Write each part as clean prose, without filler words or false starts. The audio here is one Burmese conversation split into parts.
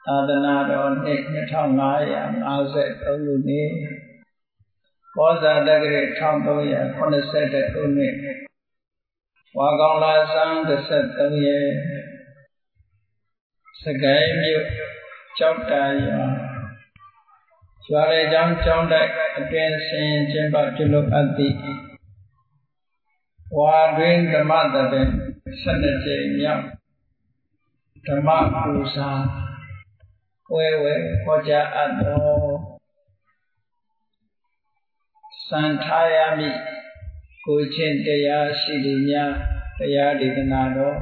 သာသနာတော်နှစ်2553ခုနှစ်ကောဇာတက္ကရာ1381ခုနှစ်ဝါကောင်လဆန်း13ရက်စကိုင်းမြို့ကျောက်တာရွာလေကျောင်းကျောင်းတိုက်အတွင်ဆင်ကျင်းပပြုလုပ်အပ်သည့်ဝါတွင်ဓမ္မသဘင်12ကြိမ်မြောက်ဓမ္မပူဇာဝဲဟောကြားအပ်သောစံထားရမည့်ကိုချင်းတရားရှိသူများတရားဒေသနာတော်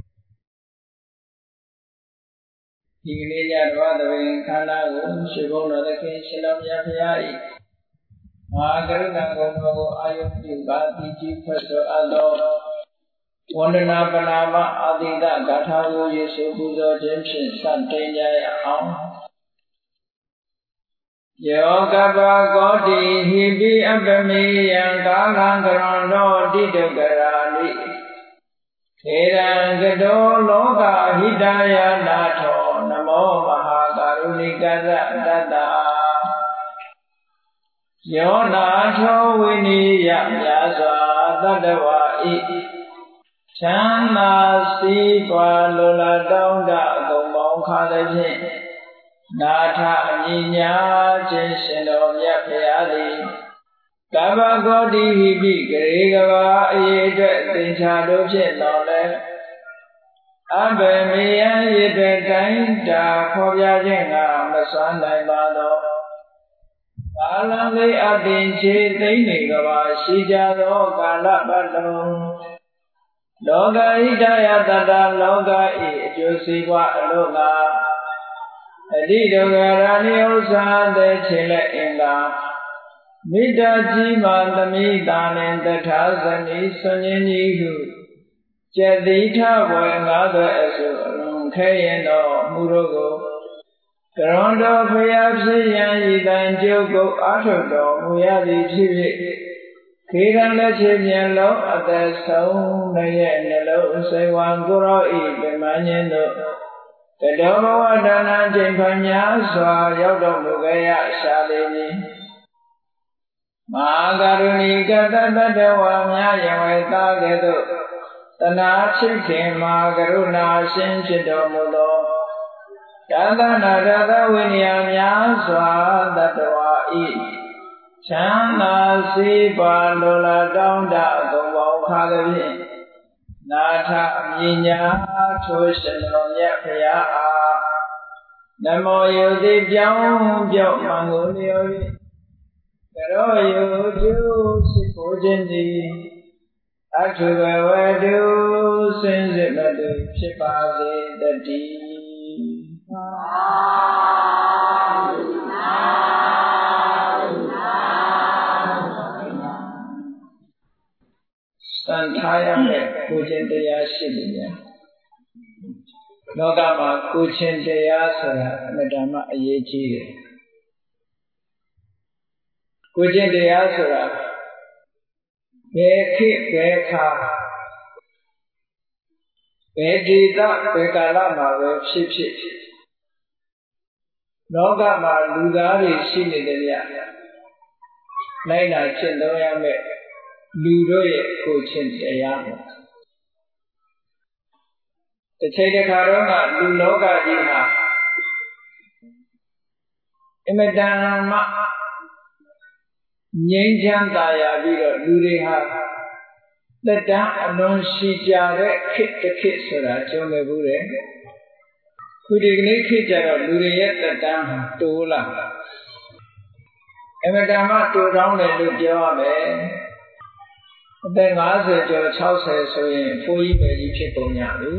ဒီကနေ့ညဓမ္မသဘင်ခန္ဓာကိုရှင်ဘုန်းတော်သခင်ရှင်တော်မြတ်ဘုရား၏မဟာကရုဏာဂုဏ်တော်ကိုအာယုပြုပါတိကြီးဖွင့်ဆိုအပ်သောဝန္ဒနာပနာမအာတိတဂါထာကိုယေရှုပူဇော်ခြင်းဖြင့်စတင်ကြရအောင်ယောကပကောတိဟိပိအပမေယံကာလံကရဏောတိတုကရာလိခေရံကတောလောကဟိတယနာထောနမောမဟာကရုဏိကသတတ္တယောနာထောဝိနိယမြာစွာတတ္တဝါဤချမ်းသာစီးပွားလိုလားတောင်းတအကုန်ပေါင်းခါသဖြင့်နာထအမြင်ညာခြင်းရှင်တော်မြတ်ဘုရားသည်ကဗ္ဗဂောတိဟိပိဂရေကဘာအရေးအတွက်သင်္ချာတို့ဖြင့်တော်လဲအဘယ်မေယံရည်တဲ့တိုင်းတာဖော်ပြခြင်းကမစွမ်းနိုင်ပါသောကာလလေးအတင်ချေသိမ့်နေကဘာရှိကြသောကာလပတ်လုံးလောကဣဒယတတလောကဤအကျိုးစီးပွားအလို့ငါအတိဒုက္ခရာနိဥ္စာတဲ့ခြေလက်အင်္ဂါမိတ္တကြီးမှသမိတာနှင့်တထာဇနီဆွန်ခြင်းကြီးဟုကျက်တိထဘွယ်ငါးသွဲအစုအလုံးခဲရင်တော်မူတို့ကိုကရွန်တော်ဖျားဖြစ်ရန်ဤတန်ကျုပ်ကိုအာထုတ်တော်မူရသည်ဖြစ်၍ခေရန်လက်ချေမြင်လုံးအသက်ဆုံးရဲ့နှလုံးစိတ်ဝံကိုရောဤပြမခြင်းတို့တတောဘဝဒါနချိန်ဖန်များစွာရောက်တော်မူခဲ့ရရှာလေမည်မဟာကရုဏီကတတ္တဝါများယဝေသားကဲ့သို့တနာချစ်ခင်မဟာကရုဏာရှင်ဖြစ်တော်မူသောဒါသနာရသဝိနည်းများစွာတတ္တဝါဤချမ်းသာစေပါလိုလားတောင်းတအကုန်ပေါင်းခါသဖြင့်နာထအမြင်ညာထိုရှင်တော်မြတ်ဘုရားအားနမောယုတိပြောင်းပြောင်းမှန်ကိုလျော်၍ကရောယုကျုရှိခိုးခြင်းသည်အထုဘဝတုစင်စစ်မတုဖြစ်ပါစေတည်းစံထားရမယ့်ကိုချင်းတရားရှိတယ်များလောကမှာကိုချင်းတရားဆိုတာအမြဲတမ်းအရေးကြီးတယ်ကိုချင်းတရားဆိုတာဘယ်ခေတ်ဘယ်ခါဘယ်ဒေသဘယ်ကာလမှာပဲဖြစ်ဖြစ်လောကမှာလူသားတွေရှိနေတယ်များလိုက်နာကျင့်သုံးရမယ့်လူတို့ရဲ့ကိုချင်းတရားပေါ့တစ်ချိန်တစ်ခါတော့ကလူလောကကြီးဟာအမတန်မှငြိမ်းချမ်းသာယာပြီးတော့လူတွေဟာသက်တမ်းအလွန်ရှိကြတဲ့ခေတ်တစ်ခေတ်ဆိုတာကြုံခဲ့ဘူးတယ်ခုဒီကနေ့ခေတ်ကျတော့လူတွေရဲ့သက်တမ်းဟာတိုးလာအမတန်မှတိုးတောင်းတယ်လို့ပြောရမယ်အသက်50ကျော်60ဆိုရင်ဖိုးကြီးပဲကြီးဖြစ်ပုံရပြီ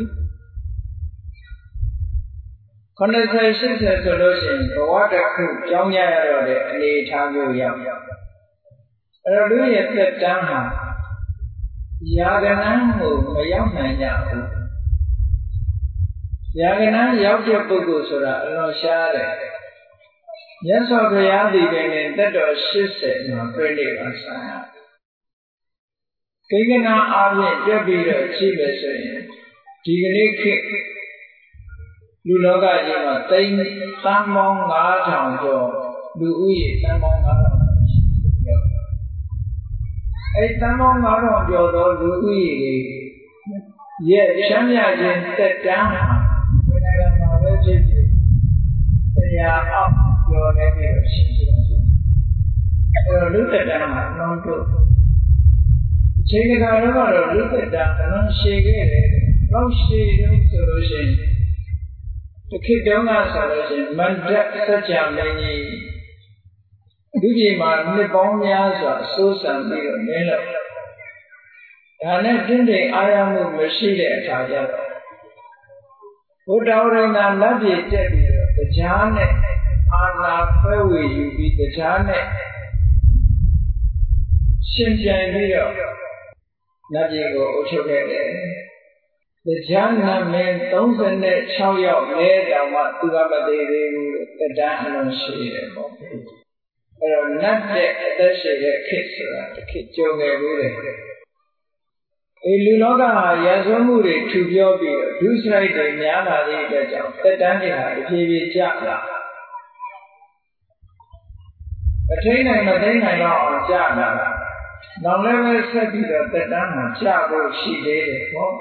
80 80ဆိုလို့ရှိရင်ဘဝတစ်ခုကြောင်းရရတော့တဲ့အနေအထားမျိုးရောက်အဲ့တော့လူရဲ့သက်တမ်းဟာရာဂဏန်းကိုမရောက်နိုင်ကြဘူးရာဂဏန်းရောက်တဲ့ပုဂ္ဂိုလ်ဆိုတာအလွန်ရှားတယ်မြတ်စွာဘုရားဒီပင်နဲ့တက်တော်80မှာပြည့်နေပါဆိုင်ကိကနာအားဖြင့်ပြည့်ပြီးတော့ကြည့်မယ်ဆိုရင်ဒီကနေ့ခေတ်လူလောကကြီးမှာတိမ်သန်းပေါင်း9000ကျော်လူဦးရေသန်းပေါင်း9000ကျော်အဲ့သန်းပေါင်း9000ကျော်သောလူဦးရေရဲ့ချမ်းသာခြင်းတက်တန်းဟာဒီနိုင်ငံမှာပဲဖြစ်ဖြစ်တရားအောင်ကျော်နေပြီးတော့ရှိတယ်အဲ့တော့လူတက်တန်းမှာနှောင်းတို့အချိန်တကာတော့လူတက်တန်းအလွန်ရှည်ခဲ့တယ်တော့ရှည်လို့ဆိုလို့ရှိရင်တခေတ်တုန်းကဆိုလို့ရှိရင်မန္တစัจ जा မင်းကြီးဒီပြည်မှာနှစ်ပေါင်းများစွာအစိုးစံပြီးတော့နင်းလို့ဒါနဲ့တင်းတိမ်အားရမှုမရှိတဲ့အခါကျတော့ဘုဒ္ဓဝရဏလက်ပြည့်တက်ပြီးတော့တရားနဲ့အာနာခွဲဝေယူပြီးတရားနဲ့ရှင်ပြိုင်ပြီးတော့လက်ပြည့်ကိုအုပ်ချုပ်ခဲ့တယ်တရားနာမင်း36ယောက်လဲတောင်မှသူကမသေးသေးဘူးတရားအလုံးရှိတယ်ပေါ့အဲ့တော့နတ်တဲ့အသက်ရှိတဲ့ခေတ်ဆိုတာတစ်ခေတ်ကြုံခဲ့ဘူးလေအေလူလောကဟာရဇဝမှုတွေထူပြောပြီးတော့ဒုစရိုက်တွေများလာတဲ့အတွက်ကြောင့်တက်တန်းတွေဟာအပြေးပြေးကျလာအထိန်နိုင်မသိနိုင်တော့အောင်ကျလာတာနောက်လည်းပဲဆက်ပြီးတော့တက်တန်းမှာကျဖို့ရှိသေးတယ်ပေါ့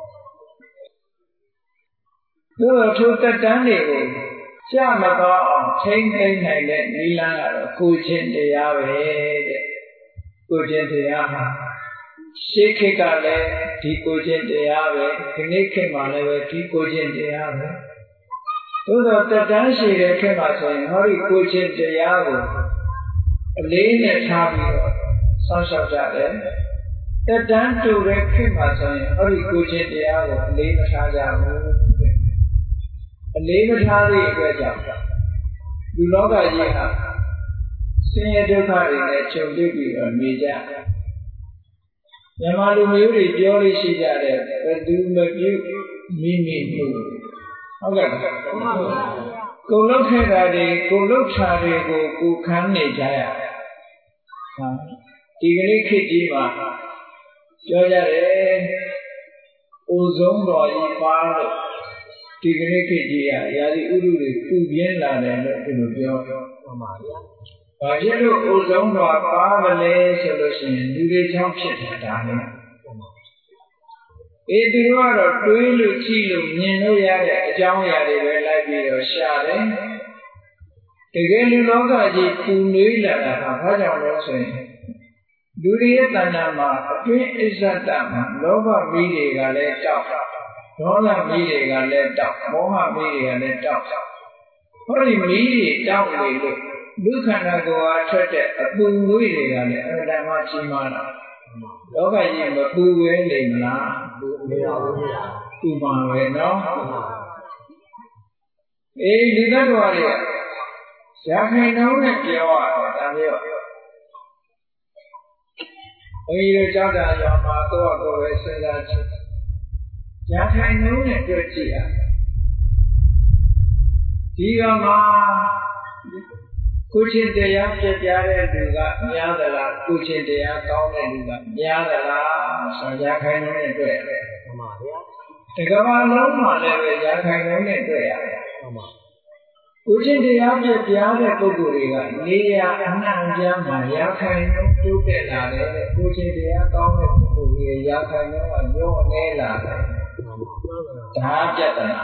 ထိုတက်တန်းတွေကိုကြမကောင်းအောင်ထိမ့်သိမ့်နိုင်တဲ့နိလန်းကတော့ကိုချင်းတရားပဲတဲ့ကိုချင်းတရားမှာရှေးခေတ်ကလည်းဒီကိုချင်းတရားပဲဒီနေ့ခေတ်မှာလည်းပဲဒီကိုချင်းတရားပဲသို့တော့တက်တန်းရှိတဲ့ခေတ်မှာဆိုရင်ဟောဒီကိုချင်းတရားကိုအလေးနဲ့ထားပြီးတော့စောင့်ရှောက်ကြတယ်တက်တန်းတူတဲ့ခေတ်မှာဆိုရင်ဟောဒီကိုချင်းတရားကိုအလေးမထားကြဘူးအလေးမထားတဲ့အတွက်ကြောင့်လူလောကကြီးဟာဆင်းရဲဒုက္ခတွေနဲ့ချုပ်တွေ့ပြီးတော့နေကြမြန်မာလူမျိုးတွေပြောလို့ရှိကြတယ်ဘယ်သူမပြုမိမိမှုဟုတ်ကဲ့ကိုယ်လောက်ခဲ့တာတွေကိုယ်လောက်ထားတွေကိုကိုခံနေကြရဒီကနေ့ခေတ်ကြီးမှာပြောကြတယ်အိုဆုံးတော်ကြီးပါလို့ဒီကနေ့ခေတ်ကြီးကရာသီဥတုတွေပူပြင်းလာတယ်လို့ဒီလိုပြောပါဗျာ။ဘာဖြစ်လို့အိုဆုံးတော်ပါမလဲဆိုလို့ရှိရင်လူတွေချောင်းဖြစ်တာလေ။သူတို့ကတော့တွေးလို့ကြည့်လို့မြင်လို့ရတဲ့အကြောင်းအရာတွေပဲလိုက်ပြီးတော့ရှာတယ်။တကယ်လူလောကကြီးပူနွေးလာတာကဘာကြောင့်လဲဆိုရင်လူတွေရဲ့တဏ္ဍာမှာအတွင်းအစ္ဆတမှာလောဘမီးတွေကလည်းတောက်ဒေါသမီးတွေကလည်းတောက်မောဟမီးတွေကလည်းတောက်ဟောဒီမီးတွေတောက်နေလို့လူခန္ဓာကိုယ်အားထွက်တဲ့အပူငွေ့တွေကလည်းအတ္တမကြီးမားတာလောကကြီးမပူဝဲနေမလားပူမရဘူးပူပါပဲနော်လူသတ္တဝါတွေရာခိုင်နှုန်းနဲ့ပြောရတော့ဒါမျိုးဘုန်းကြီးတို့ကြောက်တာကြောင့်မှာကိုယ့်အကိုယ်ပဲစဉ်းစားကြည့်ရာခိုင်နှုန်းနဲ့တွေ့ကြည့်ရဒီကမှာကိုချင်းတရားပြပြတဲ့လူကများသလားကိုချင်းတရားကောင်းတဲ့လူကများသလားဆိုရာခိုင်နှုန်းနဲ့တွေ့ရတယ်မှန်ပါဗျာဒီကမှာလုံးမှာလည်းပဲရာခိုင်နှုန်းနဲ့တွေ့ရတယ်မှန်ပါကိုချင်းတရားပြပြတဲ့ပုဂ္ဂိုလ်တွေကနေရာအနှံ့အပြားမှာရာခိုင်နှုန်းတိုးတက်လာတယ်ကိုချင်းတရားကောင်းတဲ့ပုဂ္ဂိုလ်တွေရာခိုင်နှုန်းကညော့နေလာတယ်ဒါပြဿနာ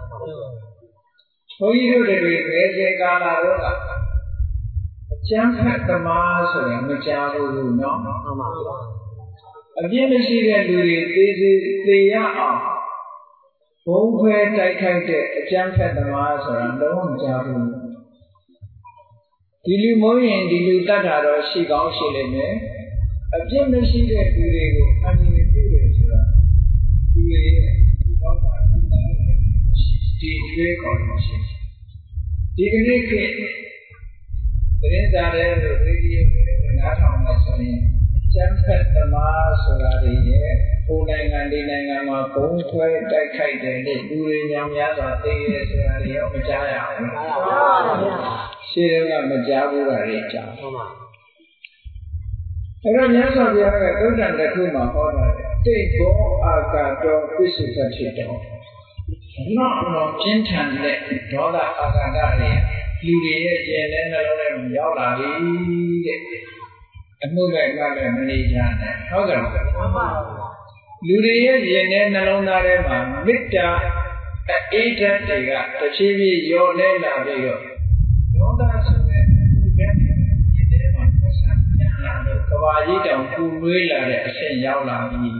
ဘုန်းကြီးတို့တွေဘယ်ချိန်ကာလတော့အကျမ်းဖတ်သမားဆိုရင်မကြားဘူးနော်မှန်ပါဗျာအပြည့်မရှိတဲ့လူတွေသေရအောင်ဘုံခွဲတိုက်ခိုက်တဲ့အကျမ်းဖတ်သမားဆိုတာလုံးဝမကြားဘူးဒီလူမိုးရင်ဒီလူတတ်တာတော့ရှိကောင်းရှိလိမ့်မယ်အပြည့်မရှိတဲ့လူတွေကိုအမြင်ပြုတယ်ဆိုတာသူရဲ့ဒီတော့ဒီတွေခေါ်လို့ရှိဒီကနေ့ခေတ်သတင်းစာတွေလို့ရေဒီယိုတွေနားထောင်မှဆိုရင်ကျန်းဖက်သမားဆိုတာတွေရဲ့ဟိုနိုင်ငံဒီနိုင်ငံမှာဘုံခွဲတိုက်ခိုက်တယ်လို့လူတွေညံများစွာသိရဲဆိုတာတွေရောမကြားရဘူး။ကြားပါဘူး။ရှင်းတော့မကြားဘူးတာတွေကြား။ဟုတ်ပါဘူး။အဲ့တော့မြတ်စွာဘုရားကသုတ္တန်တစ်ခုမှာဟောတာလေတိတ်ဘောအာကာတောပစ္စုပ္ပတိတောပြင်းထန်တဲ့ဒေါသအာဃာတတွေလူတွေရဲ့ကျင်တဲ့နှလုံးထဲမှာရောက်လာပြီတဲ့အမှုပဲကလည်းမနေကြနဲ့ဟုတ်ကဲ့လူတွေရဲ့ကျင်တဲ့နှလုံးသားထဲမှာမေတ္တာအေးဓာတ်တွေကတဖြည်းဖြည်းလျော့လဲလာပြီးတော့ဒေါသဆိုတဲ့ဒီထဲမှာဆံပြန်လာတော့ကဘာကြီးတောင်ပူနွေးလာတဲ့အဆင့်ရောက်လာပြီ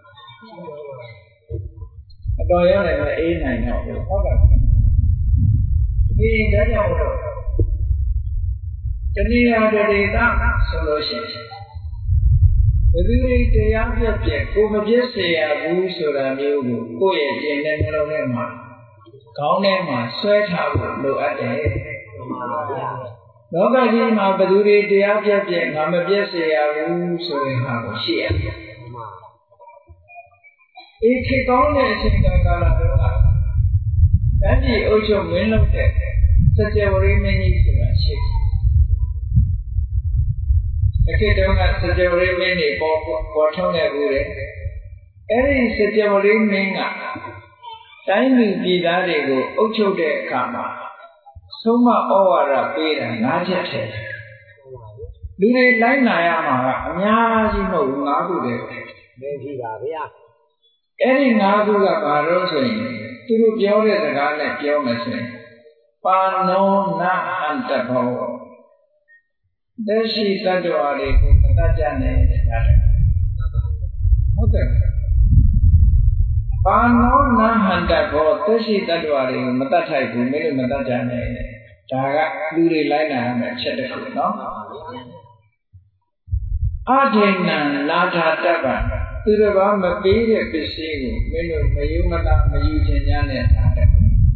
အတော်ရောက်တယ်မအေးနိုင်တော့ဘူးဟုတ်ကဲ့ဒီဒါကြောင့်တဏှာတရေတာဆိုလို့ရှိရင်ဘယ်သူတွေတရားပြည့်ပြည့်ကိုမပြည့်စေရဘူးဆိုတာမျိုးကိုကိုယ့်ရဲ့ကျင့်တဲ့နှလုံးထဲမှာခေါင်းထဲမှာဆွဲထားဖို့လိုအပ်တယ်လောကကြီးမှာဘယ်သူတွေတရားပြည့်ပြည့်ငါမပြည့်စေရဘူးဆိုတဲ့ဟာကိုရှိရတယ်ဒီခေတ်ကောင်းတဲ့အချိန်ကာလတော့တန်းပြည်အုပ်ချုပ်မင်းလုပ်တဲ့စကြဝဠာမင်းကြီးဆိုတာရှိတယ်။အခက်တုန်းကစကြဝဠာမင်းတွေပေါ်ထုံးခဲ့ဘူးလေ။အဲဒီစကြဝဠာမင်းကတိုင်းပြည်ပြည်သားတွေကိုအုပ်ချုပ်တဲ့အခါမှာဆုံးမဩဝါဒပေးတာ၅ချက်ထဲ။လူတွေလိုက်နာရမှာကအများကြီးမဟုတ်ဘူး၅ခုတည်း။နေပြီပါဗျာ။အဲဒီ၅ခုကဘာလို့ဆိုရင်သူတို့ပြောတဲ့စကားနဲ့ပြောမယ်ဆိုရင်ပါနောနာအန္တဘောသက်ရှိတ attva တွေကိုမတတ်ကြနဲ့ဟုတ်တယ်ပါနောနာဟန္တဘောသက်ရှိတ attva တွေကိုမတတ်ထိုက်ဘူးမင်းတို့မတတ်ကြနဲ့ဒါကလူတွေလိုက်နာရမယ့်အချက်တစ်ခုနော်အဒိဏံနာထာတပ္ပသူတစ်ပါးမပေးတဲ့ပစ္စည်းကိုမင်းတို့မယုံမနာမယူခြင်းများနဲ့ထားတယ်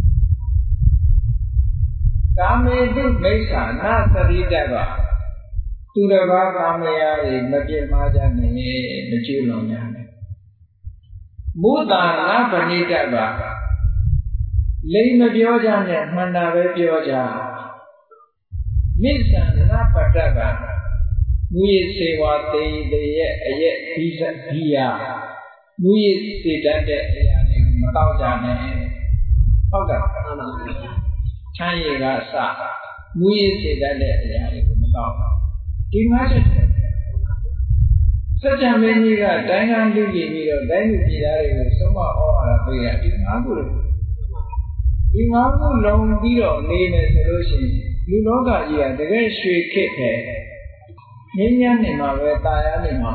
ကာမေတုမိစ္ဆာနာသတိတပ္ပသူတစ်ပါးကာမရာတွေမပြစ်မှားကြနဲ့မကျူးလွန်ကြနဲ့မုသာနာပဏိတပ္ပလိမ်မပြောကြနဲ့မှန်တာပဲပြောကြမိစ္ဆာနာပတ္တပ္ပမူရစေဝါတေတေရဲ့အရက်ဘိဇဘိယမူရစေတတ်တဲ့အရာတွေကိုမတော့ကြနဲ့ဟုတ်ကဲ့ချမ်းရည်ကအစမူရစေတတ်တဲ့အရာတွေကိုမတော့ဒီမှာချက်စัจ जा မင်းကြီးကတိုင်းကလူကြီးပြီးတော့တိုင်းလူပြည်သားတွေကိုဆုံးမဩဝါဒပေးရဒီ၅ခုလုံးဒီ၅ခုလုံးပြီးတော့နေမယ်ဆိုလို့ရှိရင်လူလောကကြီးကတကယ်ရွှေခေတ်ပဲငြိမ်းချမ်းနေမှာပဲတာယာနေမှာ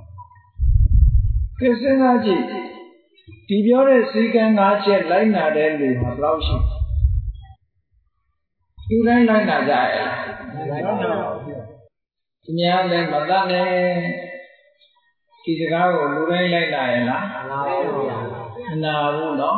ကဲစဉ်းစားကြည့်ဒီပြောတဲ့စည်းကမ်း၅ချက်လိုက်နာတဲ့လူဟာဘယ်လောက်ရှိသူတိုင်းလိုက်နာကြရဲ့လိုက်နာပါဘူးသူများလည်းမတတ်နဲ့ဒီစကားကိုလူတိုင်းလိုက်နာရဲ့လားမနာဘူးနော်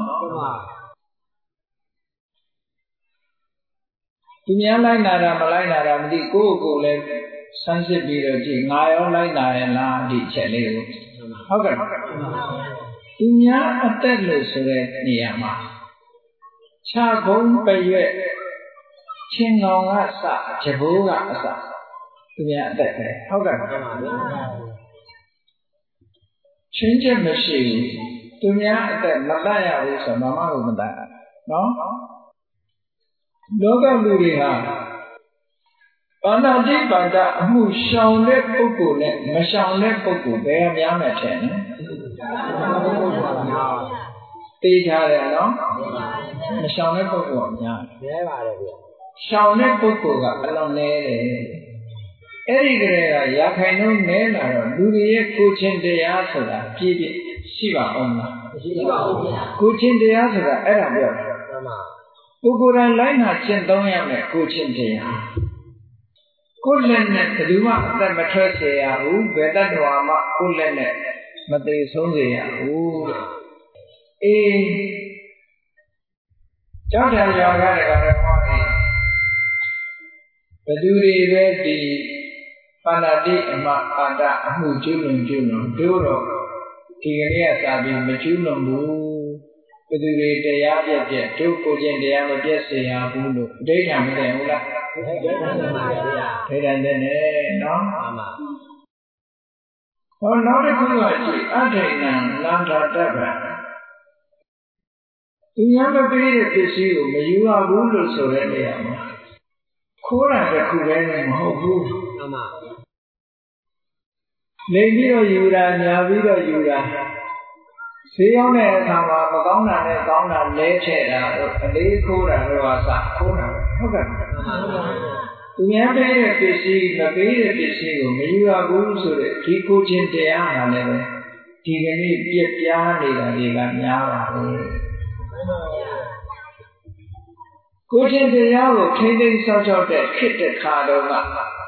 သူများလိုက်နာတာမလိုက်နာတာမသိကိုယ့်ကိုယ်လည်းဆန်းစစ်ပြီးတော့ကြည့်ငါရောလိုက်နာရဲ့လားဒီချက်လေးကိုဟုတ်ကဲ့သူများအသက်လို့ဆိုတဲ့နေရာမှာခြာကုန်းပရွက်ချင်းကောင်ကစကြဘိုးကအစသူများအသက်ပဲဟုတ်ကဲ့ချင်းချက်မရှိဘူးသူများအသက်မတတ်ရဘူးဆိုတော့ဘာမှမတတ်နော်လောကလူတွေဟာပါဏာတိပါဒအမှုရှောင်တဲ့ပုဂ္ဂိုလ်နဲ့မရှောင်တဲ့ပုဂ္ဂိုလ်ဘယ်အများမဲ့ထင်လဲသိကြတယ်နော်မရှောင်တဲ့ပုဂ္ဂိုလ်အများနဲပါတယ်ဗျရှောင်တဲ့ပုဂ္ဂိုလ်ကအလွန်နဲတယ်အဲ့ဒီကလေးကရာခိုင်နှုန်းနဲလာတော့လူတွေရဲ့ကိုချင်းတရားဆိုတာပြည့်ပြည့်ရှိပါအောင်လားမရှိပါဘူးဗျာကိုချင်းတရားဆိုတာအဲ့ဒါပြောတယ်မှန်ပါကိုယ်တိုင်လိုက်နာကျင့်သုံးရမယ်ကိုချင်းတရားကိုယ်လက်နဲ့ဘယ်သူမှအသက်မထွက်စေရဘူးဘယ်တတ်တော်မှကိုယ်လက်နဲ့မသေးဆုံးစေရဘူးအေးကြောက်တယ်ရောကလည်းဘာလဲဟောတယ်ဘယ်သူတွေပဲဒီပါဏာတိအမပါဒအမှုကျွလွန်တို့တော့ဒီကနေ့ကစာပြီးမကျွလွန်ဘူးဘယ်သူတွေတရားပြည့်ပြည့်တို့ကိုချင်းတရားမပြည့်စေရဘူးလို့အဋ္ဌာမသိဘူးလားဒိဋ္ဌာတဲ့နဲ့နော်ဟောနောက်တစ်ခုကကြည့်အဋ္ဌိဏံလန္တာတပ္ပံသူများမပေးတဲ့ပစ္စည်းကိုမယူရဘူးလို့ဆိုတဲ့နေရာမှာခိုးတာတစ်ခုပဲမဟုတ်ဘူးမှန်ပါလိမ့်ပြီးတော့ယူတာညာပြီးတော့ယူတာဈေးရောက်တဲ့အခါမှာမကောင်းတာနဲ့ကောင်းတာလဲထည့်တာတော့အလေးခိုးတာတော့အစခိုးတာဟုတ်ကဲ့သူများပေးတဲ့ပစ္စည်းမပေးတဲ့ပစ္စည်းကိုမယူရဘူးဆိုတဲ့ဒီကိုချင်းတရားဟာလည်းပဲဒီကနေ့ပြက်ပြားနေတာတွေကများပါဘူးကိုချင်းတရားကိုထိမ့်သိမ်းဆောက်ရှောက်တဲ့ခေတ္တခါတော့က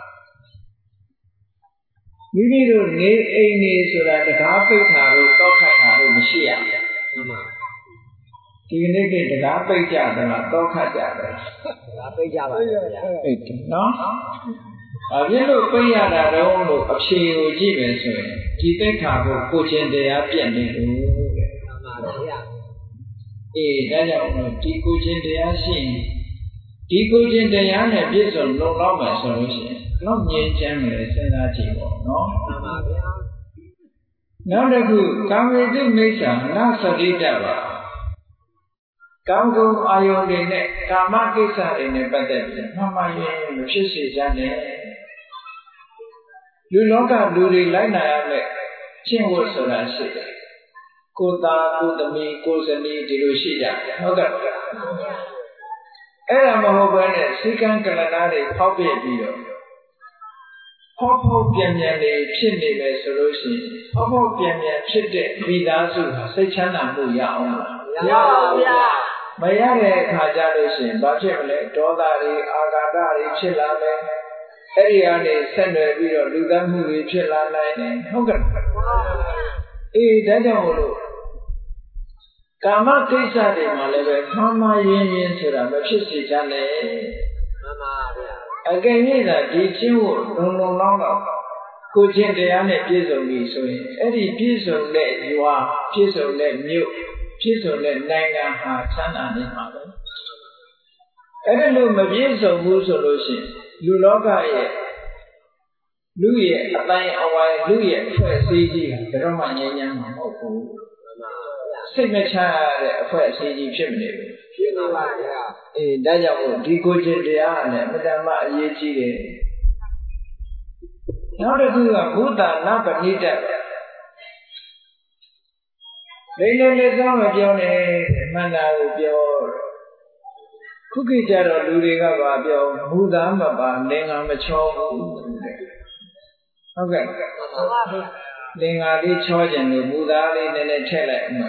မိမိတို့နေအိမ်နေဆိုတာတကားပိတ်တာတို့တောက်ခတ်တာတို့မရှိရဘူးဒီကနေ့ကတကားပိတ်ကြတယ်လားတောက်ခတ်ကြတယ်တကားပိတ်ကြပါဗျာပိတ်တယ်နော်အပြည့်လို့ပိတ်ရတာတော့လို့အဖြေကိုကြည့်မယ်ဆိုရင်ဒီသိက္ခာကိုကိုချင်းတရားပြတ်နေလို့တဲ့မှန်ပါဗျာအေးဒါကြောင့်ဒီကိုချင်းတရားရှိရင်ဒီကိုချင်းတရားနဲ့ပြည့်စုံလုံလောက်မယ်ဆိုလို့ရှိရင်တော့ငြိမ်းချမ်းတယ်စဉ်းစားကြည့်ပေါ့နော်မှန်ပါဗျာနောက်တစ်ခုကာမေတုမိစ္ဆာနာသတိတပါကောင်းကောင်းအာယုန်တွေနဲ့ကာမကိစ္စတွေနဲ့ပတ်သက်ပြီးမှန်မှန်ရင်မဖြစ်စေချင်နဲ့လူလောကလူတွေလိုက်နိုင်ရမယ်ကျင့်ဝတ်ဆိုတာရှိတယ်ကိုယ်သားကိုယ်သမီးကိုယ်ဇနီးဒီလိုရှိကြတယ်ဟုတ်ကဲ့အဲ့ဒါမဟုတ်ဘဲနဲ့စိကံကလနာတွေဖောက်ပြပြီးတော့ဖောက်ဖောက်ပြန်ပြန်တွေဖြစ်နေမယ်ဆိုလို့ရှိရင်ဖောက်ဖောက်ပြန်ပြန်ဖြစ်တဲ့မိသားစုစိတ်ချမ်းသာမှုရအောင်လားရပါဗျာမရတဲ့အခါကျလို့ရှိရင်ဘာဖြစ်မလဲဒေါသတွေအာဃာတတွေဖြစ်လာမယ်အဲ့ဒီကနေဆက်နွယ်ပြီးတော့လူသားမှုတွေဖြစ်လာနိုင်တယ်ဟုတ်ကဲ့အေးဒါကြောင့်မို့လို့ကာမကိစ္စတွေမှာလည်းပဲမှန်မှန်ရင်းရင်းဆိုတာမဖြစ်စေချင်နဲ့မှန်ပါဗျာအကယ်၍သာဒီချင်းကိုလုံလုံလောက်လောက်ကိုချင်းတရားနဲ့ပြည့်စုံပြီဆိုရင်အဲ့ဒီပြည့်စုံတဲ့ရွာပြည့်စုံတဲ့မြို့ပြည့်စုံတဲ့နိုင်ငံဟာချမ်းသာနေမှာပဲအဲ့ဒါလို့မပြည့်စုံဘူးဆိုလို့ရှိရင်လူလောကရဲ့လူရဲ့အတိုင်းအဝိုင်းလူရဲ့အဖွဲ့အစည်းကြီးကတော့မှငြိမ်းချမ်းမှာမဟုတ်ဘူးစိတ်မချတဲ့အဖွဲ့အစည်းကြီးဖြစ်မနေဘူးဖြစ်ပါပါဗျာအေးဒါကြောင့်မို့ဒီကိုချင်းတရားနဲ့အမှန်တမ်းအရေးကြီးတယ်နောက်တစ်ခုကဘုဒ္ဓနာပဏိတလိမ့်လေးစောင်းမပြောနဲ့မှန်တာကိုပြောခုခေတ်ကျတော့လူတွေကပါပြောမူသားမပါလင်္ကာမချောဘူးတဲ့ဟုတ်ကဲ့လင်္ကာလေးချောခြင်းလို့မူသားလေးနည်းနည်းထည့်လိုက်အောင်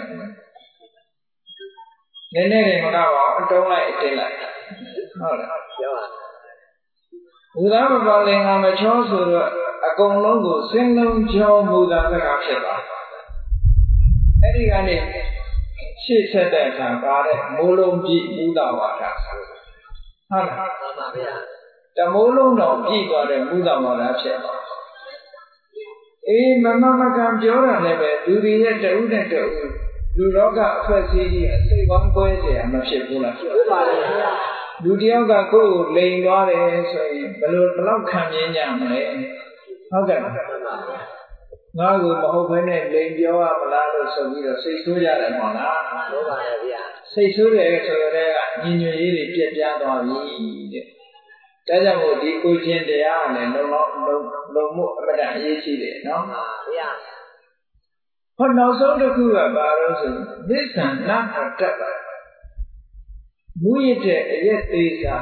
နည်းနည်းတွေမကပါဘူးအတုံးလိုက်အတင်းလိုက်ဟုတ်လားပြောပါမူသားမပါလင်္ကာမချောဆိုတော့အကုန်လုံးကိုစင်လုံးချောမူသားစကားဖြစ်သွားအဲ့ဒီကနေရှေ့ဆက်တဲ့အခါပါတဲ့မိုးလုံးပြည့်မူတာဝါဒဟုတ်လားမှန်ပါဗျာတမိုးလုံးတော့ပြည့်သွားတဲ့မူတာဝါဒဖြစ်သွားအေးမမကံပြောတာလည်းပဲလူတွေရဲ့တဦးနဲ့တဦးလူလောကအဖွဲ့အစည်းကြီးအစိတ်ကောင်းကွဲเสียမဖြစ်ဘူးလားဖြစ်ပါလေလူတယောက်ကကိုယ့်ကိုလိန်သွားတယ်ဆိုရင်ဘယ်လောက်ခံပြင်းကြမလဲဟုတ်ကဲ့ငါ့ကိုမဟုတ်ဘဲနဲ့လိန်ပြောရမလားလို့ဆိုပြီးတော့စိတ်ဆိုးကြတယ်မဟုတ်လားဟုတ်ပါရဲ့ဗျာစိတ်ဆိုးတယ်ဆိုတဲ့ကညီညွတ်ရေးတွေပြက်ပြားသွားပြီတဲ့ဒါကြောင့်မို့ဒီကိုချင်းတရားနဲ့လုံမှုအမှန်တန်အရေးကြီးတယ်နော်ဗျာဟောနောက်ဆုံးတစ်ခုကဘာလို့ဆိုသစ္စာနာတတ်ပါမူရတဲ့အရက်သေးစာ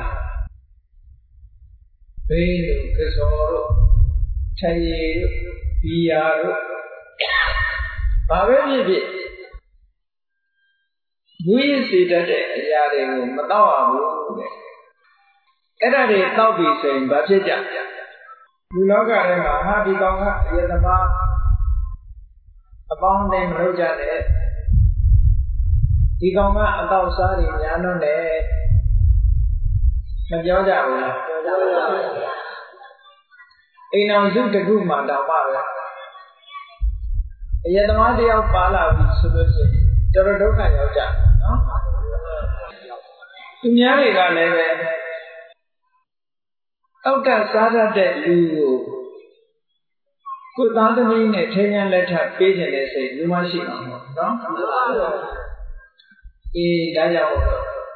ဘေးတို့ကစောတို့ခြေရည်တို့ဘီယာတို့ဘာပဲဖြစ်ဖြစ်မူရစေတတ်တဲ့အရာတွေကိုမတော့ရဘူးတဲ့အဲ့ဒါတွေတောက်ပြီးဆိုရင်ဘာဖြစ်ကြလူလောကထဲမှာဟာဒီကောင်ကအယတမအပေါင်းနဲ့မလုပ်ကြနဲ့ဒီကောင်ကအတော့စားတွေညာတော့နဲ့မပြောကြဘူးလားပြောကြပါဘူးအိမ်အောင်စုတခုမှတောင်မှပဲအယတမတယောက်ပါလာပြီဆိုလို့ရှိရင်တော်တော်ဒုက္ခရောက်ကြနော်သူများတွေကလည်းပဲတောက်တစားတတ်တဲ့လူကိုသားသမီးနဲ့ထင်းရန်လက်ထပ်ပေးခြင်းတဲ့စိတ်လူမရှိအောင်နော်သူဒါကြောင့်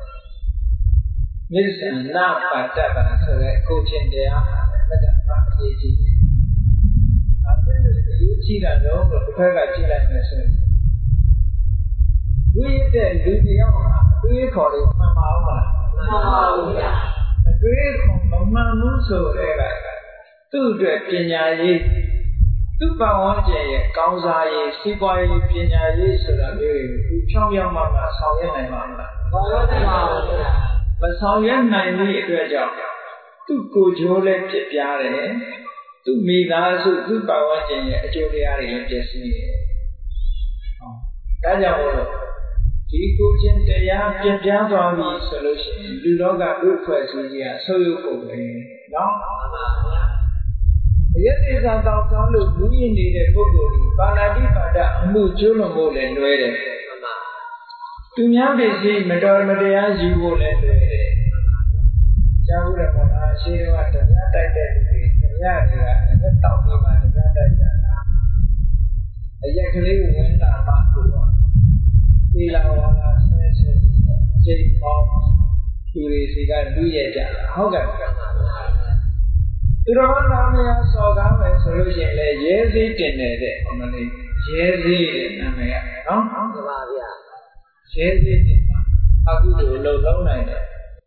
မြစ်စံနာပါတ္တပါဆိုတဲ့ကိုချင်းတရားဟာလည်းတက်တာအရေးကြီးတယ်။ဒါပေမဲ့အရေးကြီးတာတော့တစ်ခါကကြည့်လိုက်မယ်ဆိုရင်ဝိတဲ့လူတယောက်ဟာအတွေးခေါ်လို့မှန်ပါဦးမလား။မှန်ပါဘူးဗျာ။အတွေးခေါ်မမှန်ဘူးဆိုတဲ့ကသူ့အတွက်ပညာရေးသူ့ပတ်ဝန်းကျင်ရဲ့ကောင်းစားရေးစီးပွားရေးပညာရေးဆိုတာမျိုးကိုဖြောင်းဖြောင်းမှဆောင်ရွက်နိုင်ပါမလား။ဆောင်ရွက်နိုင်ပါဘူးဗျာ။မဆောင်ရွက်နိုင်သည့်အတွက်ကြောင့်သူ့ကိုယ်ကျိုးလည်းပြစ်ပြားတယ်သူ့မိသားစုသူ့ပတ်ဝန်းကျင်ရဲ့အကျိုးတရားတွေလည်းပျက်စီးတယ်။ဒါကြောင့်မို့လို့ဒီကိုချင်းတရားပြပြသွားပြီဆိုလို့ရှိရင်လူလောကလူဖွဲ့စည်းကြီးကဆုပ်ယုပ်ကုန်တယ်နော်။မှန်ပါဗျာ။အယက်တိသာတောင်းဆောင်လို့လူရင်းနေတဲ့ပုဂ္ဂိုလ်ကြီးပါဏာတိပါဒအမှုကျိုးလွန်ဖို့လည်းလွယ်တယ်။မှန်ပါ။သူများပစ္စည်းမတော်မတရားယူဖို့လည်းလွယ်တယ်။ကြားဘူးတယ်ပေါ့လား။ရှင်းတော့တရားတိုက်တဲ့လူတွေတရားတွေကအသက်တောက်ပြီးမှတရားတိုက်ကြတာ။အယက်ကလေးကိုဝင်လာမှဆိုတော့ဒီလာဝါကဆဲဆိုပြီးတော့စိတ်ပေါင်းသူတွေစီကလူရကြတာဟုတ်ကဲ့သူတော်နာမည်စော်ကားမယ်ဆိုလို့ရှိရင်လည်းရဲစည်းတင်နေတဲ့မလေးရဲစည်းတဲ့နာမည်ကနော်ဟုတ်ပါဗျာရဲစည်းတင်ပါအခုလိုလုံးနိုင်တယ်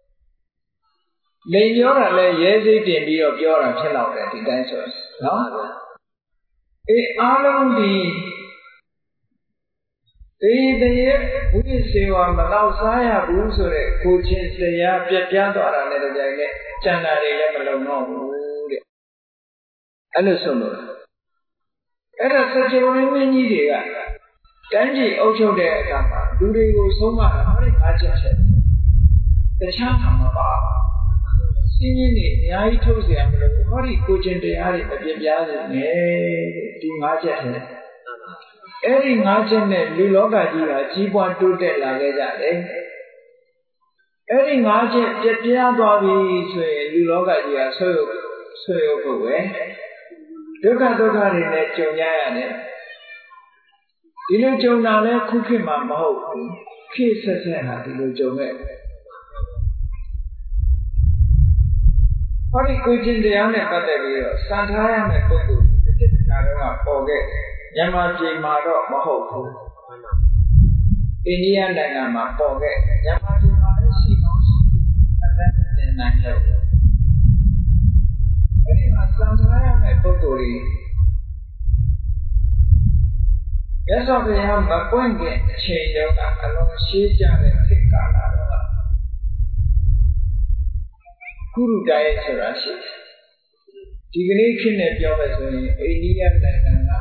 လိန်ပြောတာလည်းရဲစည်းတင်ပြီးတော့ပြောတာဖြစ်တော့တယ်ဒီတိုင်းဆိုနော်အားလုံးဒီရဲ့ဘုရားစေဝါမတော့စားရဘူးဆိုတဲ့ကိုချင်းတရားပြတ်ပြားသွားတာနဲ့တပြိုင်နက်ကျန်တာတွေလည်းမလုံတော့ဘူးတဲ့အဲ့လိုဆိုလို့အဲ့ဒါစကြဝဠာမင်းကြီးတွေကတန်းကြီးအုပ်ချုပ်တဲ့အခါမှာလူတွေကိုဆုံးမတာဟောဒီ၅ချက်ချက်တခြားမှာမပါစီးရင်းတွေအများကြီးထုတ်เสียမလို့ဟောဒီကိုချင်းတရားတွေမပြတ်ပြားနေတယ်ဒီ၅ချက်ထဲအဲ့ဒီ၅ချက်နဲ့လူလောကကြီးကကြီးပွားတိုးတက်လာခဲ့ကြတယ်အဲ့ဒီ၅ချက်ပြည့်ပြားသွားပြီဆိုရင်လူလောကကြီးကဆွေးရုပ်ဖို့ပဲဒုက္ခတွေနဲ့ကြုံရရတယ်ဒီလိုကြုံတာလဲခုခေတ်မှာမဟုတ်ဘူးခေတ်ဆက်ဆက်ဟာဒီလိုကြုံခဲ့ဟောဒီကိုချင်းတရားနဲ့ပတ်သက်ပြီးတော့စံထားရမယ့်ပုဂ္ဂိုလ်တစ်ချက်တစ်ခါတော့ပေါ်ခဲ့မြန်မာပြည်မှာတော့မဟုတ်ဘူးအိန္ဒိယနိုင်ငံမှာပေါ်ခဲ့မြန်မာပြည်မှာလည်းရှိကောင်းရှိအသက်တင်နိုင်လို့အဲဒီမှာစံထားရမယ့်ပုဂ္ဂိုလ်တွေရသော်ဘုရားမပွင့်ခင်အချိန်တုန်းကအလုံးရှိကြတဲ့ခေတ်ကာလတော့ကုရုတိုင်းဆိုတာရှိတယ်ဒီကနေ့ခေတ်နဲ့ပြောမယ်ဆိုရင်အိန္ဒိယနိုင်ငံက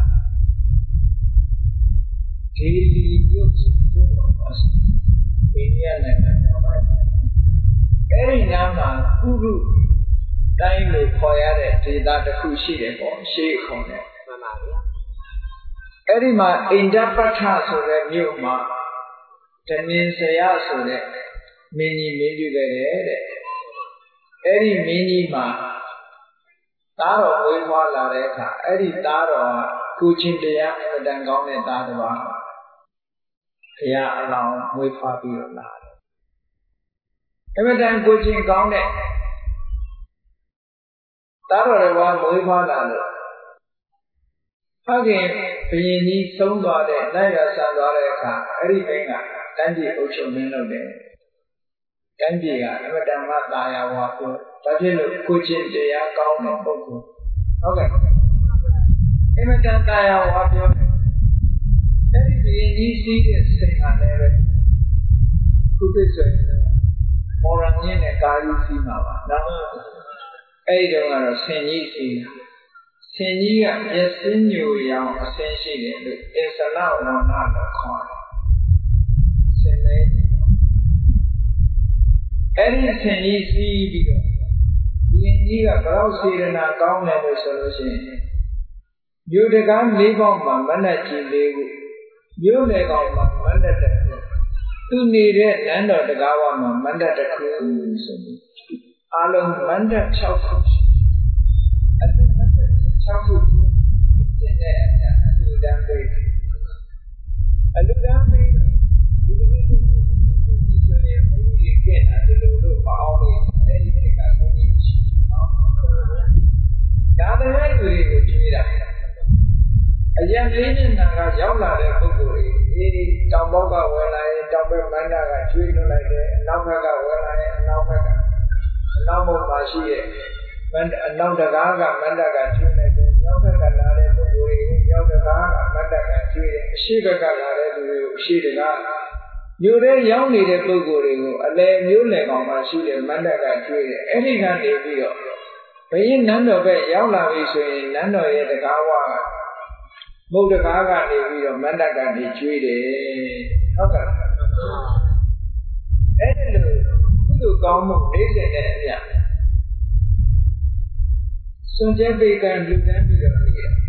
ဒေလီမြို့ဆိုတော့ပါအိန္ဒိယနိုင်ငံတော့ပါအဲ့ဒီနားမှာကုရုတိုင်းလို့ခေါ်ရတဲ့ဒေသတစ်ခုရှိတယ်ပေါ့ရှေးခေါ်တယ်မှန်ပါဗျာအဲ့ဒီမှာအိန္ဒပတ္ထဆိုတဲ့မြို့မှာတနင်္ဆရာဆိုတဲ့မင်းကြီးမင်းပြုခဲ့တယ်တဲ့အဲ့ဒီမင်းကြီးမှာသားတော်ဝေးဖွားလာတဲ့အခါအဲ့ဒီသားတော်ကိုချင်းတရားအမတန်ကောင်းတဲ့သားတော်ဘုရားအလောင်းမွေးဖွားပြီးတော့လာတယ်အမတန်ကိုချင်းကောင်းတဲ့သားတော်တွေမွေးဖွားလာလို့ဖခင်ဘုရင်ကြီးဆုံးသွားတဲ့နိုင်ရဆန်သွားတဲ့အခါအဲ့ဒီအိမ်ကတန်းကြီးအုပ်ချုပ်မင်းလုပ်တယ်တန်းကြီးကအမတန်မှသာယာဝပြောဒါဖြစ်လို့ကိုချင်းတရားကောင်းတဲ့ပုဂ္ဂိုလ်ဟုတ်ကဲ့အမတန်သာယာဝပြောတယ်အဲ့ဒီဘုရင်ကြီးစီးတဲ့စိတ်ဟာလည်းပဲခုပိတ်ဆိုမော်ရမြင့်နဲ့ကာယီစီးမှာပါနော်အဲ့ဒီတော့ကတော့ဆင်ကြီးစီးတာဆင်ကြီးကမျက်စင်းညိုရောင်အဆင်းရှိတယ်လို့အစ္စလဝါဒလို့ခေါ်တယ်ဆင်မဲအဲ့ဒီဆင်ကြီးစီးပြီးတော့ဘုရင်ကြီးကဘလောက်စေတနာကောင်းတယ်လို့ဆိုလို့ရှိရင်မြို့တကား၄ပေါက်မှာမနက်ကြီး၄ခုမြို့နယ်ကောင်မှာမန္တတစ်ခုသူနေတဲ့လမ်းတော်တကားဝမှာမန္တတစ်ခုဆိုပြီးအားလုံးမန္တ6ခုအဲ့ဒီမန္တ6ခုကျင်းတဲ့အလူတန်းပေးအလူတန်းပေးဒီလိုလေးမျက်နှာကရောက်လာတဲ့ပုဂ္ဂိုလ်တွေဒီတောင်ဘောက်ကဝင်လာရင်တောင်ဘက်မန္တကကျွေးလွှတ်လိုက်တယ်အနောက်ဘက်ကဝင်လာရင်အနောက်ဘက်ကအနောက်ဘက်မှာရှိတဲ့အနောက်တကားကမန္တကကျွေးလိုက်တယ်မြောက်ဘက်ကလာတဲ့ပုဂ္ဂိုလ်တွေမြောက်တကားကမန္တကကျွေးတယ်အရှိဘက်ကလာတဲ့လူတွေကိုအရှိတကားမြို့ထဲရောက်နေတဲ့ပုဂ္ဂိုလ်တွေကိုအလယ်မျိုးလယ်ကောင်မှရှိတဲ့မန္တကကျွေးတယ်အဲ့ဒီကနေပြီးတော့ဘယင်းနန်းတော်ဘက်ရောက်လာပြီဆိုရင်နန်းတော်ရဲ့တကားဝါမုတ်တကားကနေပြီးတော့မန္တကနေကျွေးတယ်ဟုတ်ကဲ့အဲ့ဒီလိုကုသိုလ်ကောင်းမှု40နဲ့အမြတ်စွန့်ကြဲပေကံလူတန်းပြီးတော့နေတယ်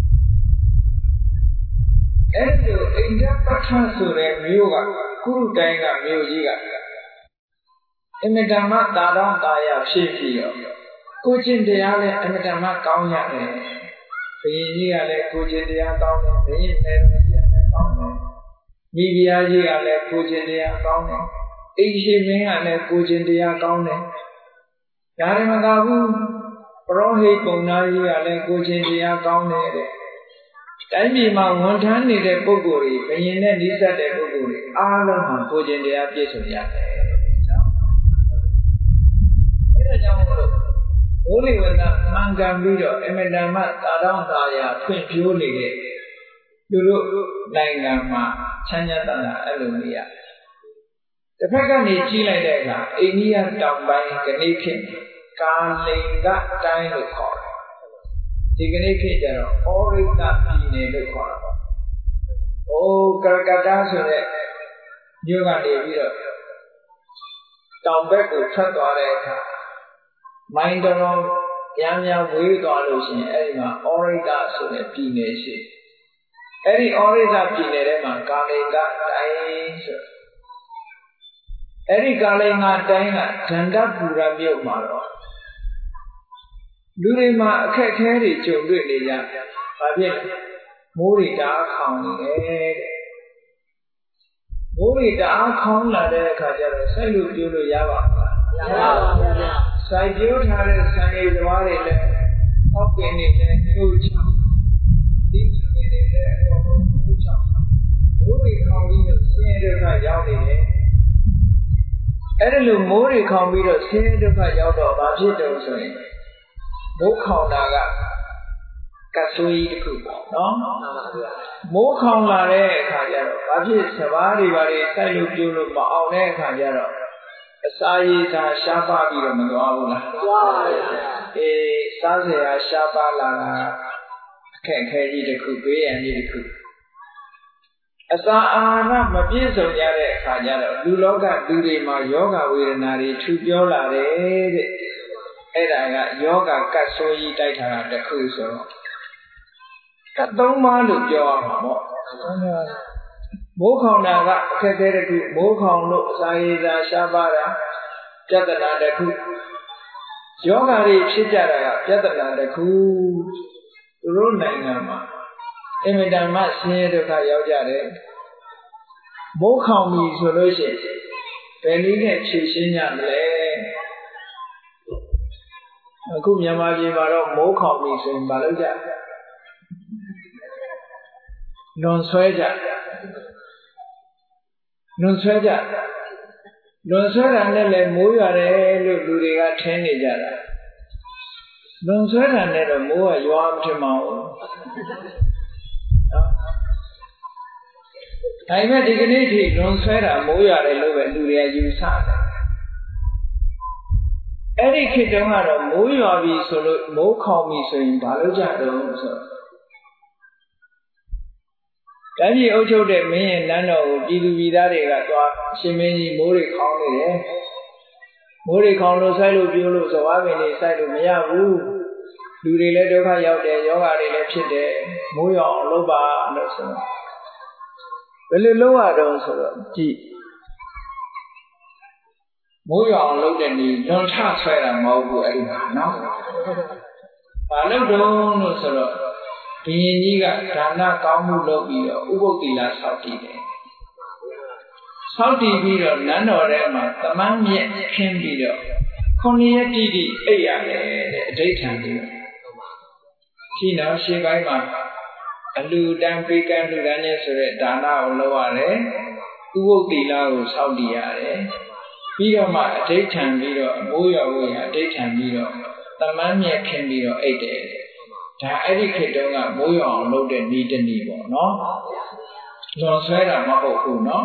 အဲ့ဒီလိုအိန္ဒပဋ္ဌာဆိုတဲ့မြို့ကကုရုတိုင်းကမြို့ကြီးကအင်မတန်မှတာတော်တာရဖြစ်ပြီးတော့ကိုကျင့်တရားလည်းအင်မတန်မှကောင်းရတယ်ဘုရင်ကြီးကလည်းကိုကျင့်တရားကောင်းတယ်ဘုရင်လည်းကောင်းတယ်မိဖုရားကြီးကလည်းကိုကျင့်တရားကောင်းတယ်အိမ်ရှင်မင်းကလည်းကိုကျင့်တရားကောင်းတယ်ဒါရမကဘူးပရောဟိတ်ပုံနာကြီးကလည်းကိုကျင့်တရားကောင်းတယ်တဲ့တိုင်းပြည်မှာဝန်ထမ်းနေတဲ့ပုဂ္ဂိုလ်တွေဘယင်နဲ့နှိစက်တဲ့ပုဂ္ဂိုလ်တွေအားလုံးဟာကိုကျင့်တရားပြည့်စုံရတယ်။အဲဒါကြောင့်မို့လို့ဘုလိဝဒမှန်ကန်ပြီးတော့အမတန်မှသာတော်သာယာဖွင့်ဖြိုးနေတဲ့သူတို့နိုင်ငံမှာချမ်းသာတာအဲ့လိုနေရ။တစ်ဖက်ကနေကြီးလိုက်တဲ့အခါအိန္ဒိယတောင်ပိုင်းကနေခေတ်ကာလိန်ကတိုင်းလို့ခေါ်တယ်ဒီကနေ့ခေတ်ကျတော့ဩရိတပြည်နယ်လို့ခေါ်တာပေါ့။အိုးကလကတ္တာဆိုတဲ့မြို့ကနေပြီးတော့တောင်ဘက်ကိုထွက်သွားတဲ့အခါမိုင်းတော်များဝေးသွားလို့ရှိရင်အဲဒီမှာဩရိတဆိုတဲ့ပြည်နယ်ရှိအဲဒီဩရိတပြည်နယ်ထဲမှာကာလိန်ကတိုင်းဆိုအဲဒီကာလိန်ကတိုင်းကဒန္တပူရမြို့မှာတော့လူတွေမှာအခက်အခဲတွေကြုံတွေ့နေကြ။ဘာဖြစ်လဲ။မိုးတွေတအားခေါင်နေတယ်တဲ့။မိုးတွေတအားခေါင်လာတဲ့အခါကျတော့စိုက်လို့ပြိုးလို့ရပါ့မလား။ရပါပါဘုရား။စိုက်ပြိုးထားတဲ့ဆံရည်သမားတွေလည်းအောက်ပင်တွေလည်းကျိုးချောင်းဒီဆံရည်တွေလည်းအကုန်လုံးကျိုးချောင်းမိုးတွေခေါင်ပြီးတော့ဆင်းရဲဒုက္ခရောက်နေတယ်။အဲ့ဒီလိုမိုးတွေခေါင်ပြီးတော့ဆင်းရဲဒုက္ခရောက်တော့ဘာဖြစ်တုံးဆိုရင်မိုးခေါင်တာကကတ်ဆိုးကြီးတစ်ခုပေါ့နော်မိုးခေါင်လာတဲ့အခါကျတော့ဘာဖြစ်စဘာတွေဘာတွေတိုက်လို့ပြိုးလို့မအောင်တဲ့အခါကျတော့အစာရည်သာရှားပါပြီးတော့မသွားဘူးလားသွားပါဘူးအေးစားစရာရှားပါလာတာအခက်အခဲကြီးတစ်ခုဘေးရန်ကြီးတစ်ခုအစာအာဟာရမပြည့်စုံရတဲ့အခါကျတော့လူလောကလူတွေမှာယောဂဝေဒနာတွေထူပြောလာတယ်တဲ့အဲ့ဒါကယောဂကတ်ဆိုးကြီးတိုက်ထားတာတစ်ခုဆိုတော့ကတ်သုံးပါးလို့ပြောရမှာပေါ့မိုးခေါင်တာကအခက်အခဲတစ်ခုမိုးခေါင်လို့အစာရည်သာရှားပါတာပြဿနာတစ်ခုယောဂတွေဖြစ်ကြတာကပြဿနာတစ်ခုသူတို့နိုင်ငံမှာအင်မတန်မှဆင်းရဲဒုက္ခရောက်ကြတယ်မိုးခေါင်ပြီဆိုလို့ရှိရင်ဘယ်နည်းနဲ့ဖြေရှင်းကြမလဲအခုမြန်မာပြည်မှာတော့မိုးခေါင်ပြီဆိုရင်မလုပ်ကြလွန်ဆွဲကြလွန်ဆွဲတာနဲ့လည်းမိုးရတယ်လို့လူတွေကထင်နေကြတာလွန်ဆွဲတာနဲ့တော့မိုးကရွာမထင်ပါဘူးဒါပေမဲ့ဒီကနေ့ထိလွန်ဆွဲတာမိုးရတယ်လို့ပဲလူတွေကယူဆတယ်အဲ့ဒီခေတ်တုန်းကတော့မိုးရွာပြီဆိုလို့မိုးခေါင်ပြီဆိုရင်ဘာလုပ်ကြတော့ဆိုတော့တိုင်းပြည်အုပ်ချုပ်တဲ့မင်းရဲ့နန်းတော်ကိုပြည်သူပြည်သားတွေကသွားရှင်မင်းကြီးမိုးတွေခေါင်နေတယ်မိုးတွေခေါင်လို့စိုက်လို့ပြိုးလို့စဝါပင်တွေစိုက်လို့မရဘူးလူတွေလည်းဒုက္ခရောက်တယ်ယောဂတွေလည်းဖြစ်တယ်မိုးရွာအောင်လုပ်ပါလို့ဆိုတော့ဘယ်လိုလုပ်ရတော့ဆိုတော့ကြည့်မိုးရွာအောင်လုပ်တဲ့နေ့လွန်ထဆွဲတာမဟုတ်ဘူးအဲ့ဒီမှာနော်ဘာလို့တော့လို့ဆိုတော့ဘုရင်ကြီးကဒါနကောင်းမှုလုပ်ပြီးတော့ဥပုသ္တိလဆောက်တည်တယ်ဆောက်တည်ပြီးတော့နန်းတော်ထဲမှာသမန်းမြက်ခင်းပြီးတော့9 ရက်တိတိအိပ်ရတယ်တဲ့အဋ္ဌံပြီးရှိနော်ရှင်းပိုင်းမှာလူတန်းပေးကမ်းလူတန်းနဲ့ဆိုတဲ့ဒါနကိုလုပ်ရတယ်ဥပုပ်သီလကိုစောင့်တည်ရတယ်ပြီးတော့မှအဋိဋ္ဌံပြီးတော့အမိုးရွာဖို့ရအဋိဋ္ဌံပြီးတော့သမမ်းမြက်ခင်ပြီးတော့အိတ်တယ်ဒါအဲ့ဒီခေတ်တုန်းကမိုးရွာအောင်လုပ်တဲ့ဤတနည်းပေါ့နော်လွန်ဆွဲတာမဟုတ်ဘူးနော်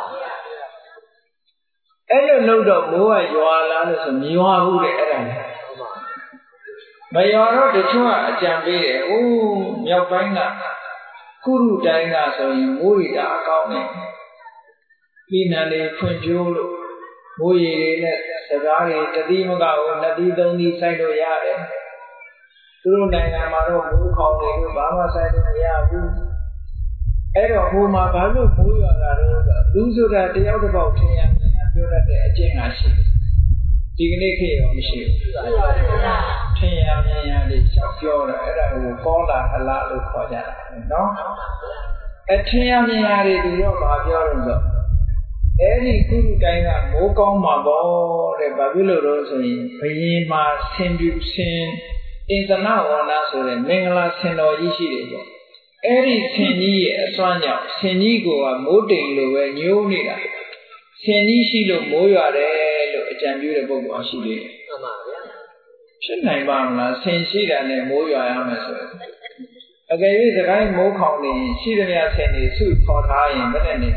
အဲ့လိုလုပ်တော့မိုးကရွာလာလို့ဆိုမြွာဘူးတဲ့အဲ့ဒါမရွာတော့တချို့ကအကြံပေးတယ်အိုးမြောက်ပိုင်းကကုရုတိုင်းကဆိုရင်မိုးရီတာအကောင်းတယ်ပြီးနာလေးဖွင့်ပြိုးလို့မိုးရီတွေနဲ့စကားတွေတတိမကဘူးနှစ်တိသုံးတိစိုက်လို့ရတယ်သူတို့နိုင်ငံမှာတော့မိုးခေါင်တွေဘာမှစိုက်လို့မရဘူးအဲ့တော့ဟိုမှာဘာလို့မိုးရွာတာတော့သူဆိုတာတယောက်တစ်ပေါက်ထင်ရပြောတတ်တဲ့အကျင့်ကရှိတယ်ဒီကနေ့ခေတ်ရောမရှိဘူးထင်ရမြင်ရလေးရှောက်ပြောတာအဲ့ဒါကိုကောလာအလားလို့ခေါ်ကြတာနော်အထင်ရမြင်ရတွေသူတော့မပြောလို့ဆိုအဲ့ဒီကုရုတိုင်းကမိုးကောင်းမှာပေါ့တဲ့ဘာဖြစ်လို့တော့ဆိုရင်ဘယင်မှာဆင်ပြူဆင်အင်္ဂနဝန္ဒဆိုတဲ့မင်္ဂလာဆင်တော်ကြီးရှိတယ်ပေါ့အဲ့ဒီဆင်ကြီးရဲ့အစွမ်းကြောင့်ဆင်ကြီးကမိုးတိမ်လိုပဲညှိုးနေတာဆင်ကြီးရှိလို့မိုးရွာတယ်လို့အကြံပြုတဲ့ပုဂ္ဂိုလ်ရှိတယ်မှန်ပါဗျာဖြစ်နိုင်ပါမလားဆင်ရှိတာနဲ့မိုးရွာရမယ်ဆိုရင်အကယ်၍စကိုင်းမိုးခေါင်နေရှိသမျှဆင်တွေစုခေါ်ထားရင်ဘယ်နဲ့နေ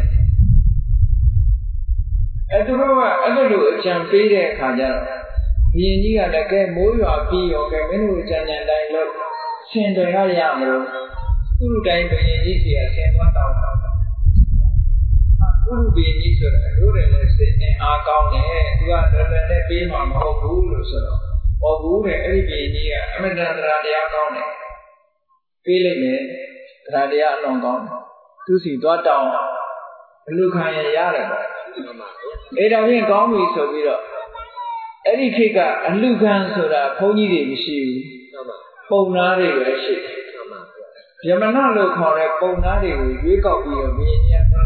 အဲ့သူတို့ကအဲ့လိုအကြံပေးတဲ့အခါကျတော့ဘုရင်ကြီးကလည်းကဲမိုးရွာပြီးရောကဲမင်းတို့ကြံကြံတိုင်းလို့ဆင်တွေကရမလို့သူ့တိုင်းဘုရင်ကြီးစီကဆင်သွားတောင်းတာဥရုဘီကြီးဆိုတော့တို့တယ်လည်းစိတ်နဲ့အားကောင်းတယ်သူကလည်းလည်းပေးမှာမဟုတ်ဘူးလို့ဆိုတော့ဟောဘူးတဲ့အဲ့ဒီဘီကြီးကအမတန်တရားကောင်းတယ်ပေးလိုက်မယ်တရားအလွန်ကောင်းတယ်သူစီသွားတောင်းအလူခံရရတယ်ပေါ့အဲ့ဒါဖြင့်ကောင်းပြီဆိုပြီးတော့အဲ့ဒီခေတ်ကအလူခံဆိုတာဘုန်းကြီးတွေမရှိဘူးပုံသားတွေပဲရှိတယ်ယမနလို့ခေါ်တဲ့ပုံသားတွေကိုရွေးကောက်ပြီးတော့ဘီကြီးက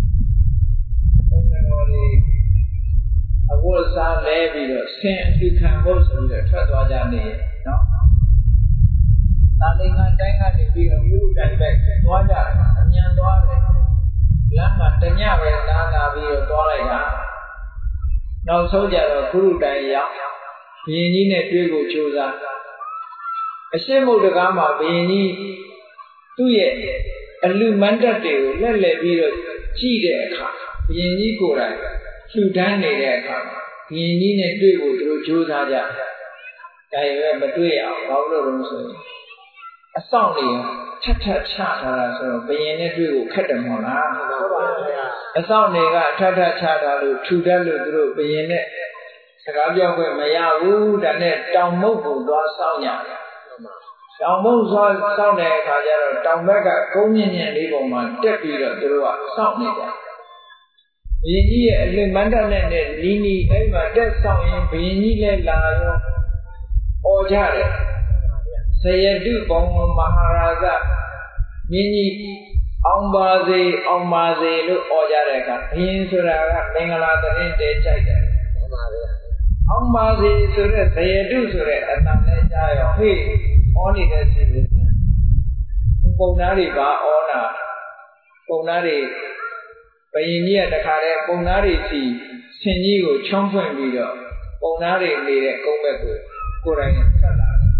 အဝတ်စားလဲပြီးတော့ဆင်အလူခံဖို့ဆိုပြီးတော့ထွက်သွားကြနေနော်။တာလင်္ကာတိုင်းကနေပြီးတော့မြို့တိုင်းပဲသွားကြတယ်အမြန်သွားတယ်။လမ်းမှာတညပဲလာပြီးတော့သွားလိုက်တာ။နောက်ဆုံးကြတော့ကုရုတိုင်းရောက်ဘုရင်ကြီးနဲ့တွေ့ဖို့ကြိုးစားအရှိမုတ်တကားမှာဘုရင်ကြီးသူ့ရဲ့အလူမန္တတ်တွေကိုလက်လက်ပြီးတော့ကြည့်တဲ့အခါဘုရင်ကြီးကိုယ်တိုင်လှူဒန်းနေတဲ့အခါဘုရင်ကြီးနဲ့တွေ့ဖို့သူတို့ကြိုးစားကြဒါပေမဲ့မတွေ့အောင်ဘာလို့လဲဆိုရင်အဆောင်တွေထပ်ထပ်ချထားတာဆိုတော့ဘုရင်နဲ့တွေ့ဖို့ခက်တယ်မဟုတ်လားဟုတ်ပါဘူးအဆောင်တွေကထပ်ထပ်ချထားလို့ထူတတ်လို့သူတို့ဘုရင်နဲ့စကားပြောခွင့်မရဘူးဒါနဲ့တောင်မုတ်ကိုသွားစောင့်ရတယ်တောင်မုတ်စောင့်တဲ့အခါကျတော့တောင်ဘက်ကကုန်းမြင့်မြင့်လေးပုံမှာတက်ပြီးတော့သူတို့ကစောင့်နေကြဘုရင်ကြီးရဲ့အလင်မန္တနဲ့နီးနီးအဲ့မှာတက်ဆောင်ရင်ဘုရင်ကြီးလည်းလာရောអော်ကြတယ်ဇယတုဘောင်မဟာရာဇမြင်းကြီးအောင်ပါစေလို့អော်ကြတဲ့အခါဘုရင်ဆိုတာကမင်္ဂလာသတင်းတဲကြိုက်တယ်ဟုတ်ပါဗျာအောင်ပါစေဆိုတဲ့ဇယတုဆိုတဲ့အတန်နဲ့ကြားရောဟေးអော်နေတဲ့စီပုံသားတွေပါអော်တာပုံသားတွေဘယင်ကြီးကတခါတည်းပုံသားတွေစီဆင်ကြီးကိုချောင်းဖွင့်ပြီးတော့ပုံသားတွေနေတဲ့ကုန်းဘက်ကိုကိုယ်တိုင်ဆက်လာတယ်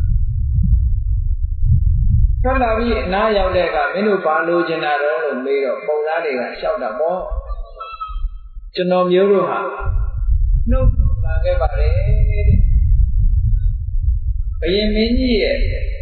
ဆက်လာပြီးအနားရောက်တဲ့အခါမင်းတို့ဘာလိုချင်တာတော့လို့မေးတော့ပုံသားတွေကလျှောက်တာပေါ့ကျွန်တော်မျိုးတို့ဟာနှုတ်လာခဲ့ပါလေဘယင်မင်းကြီးရဲ့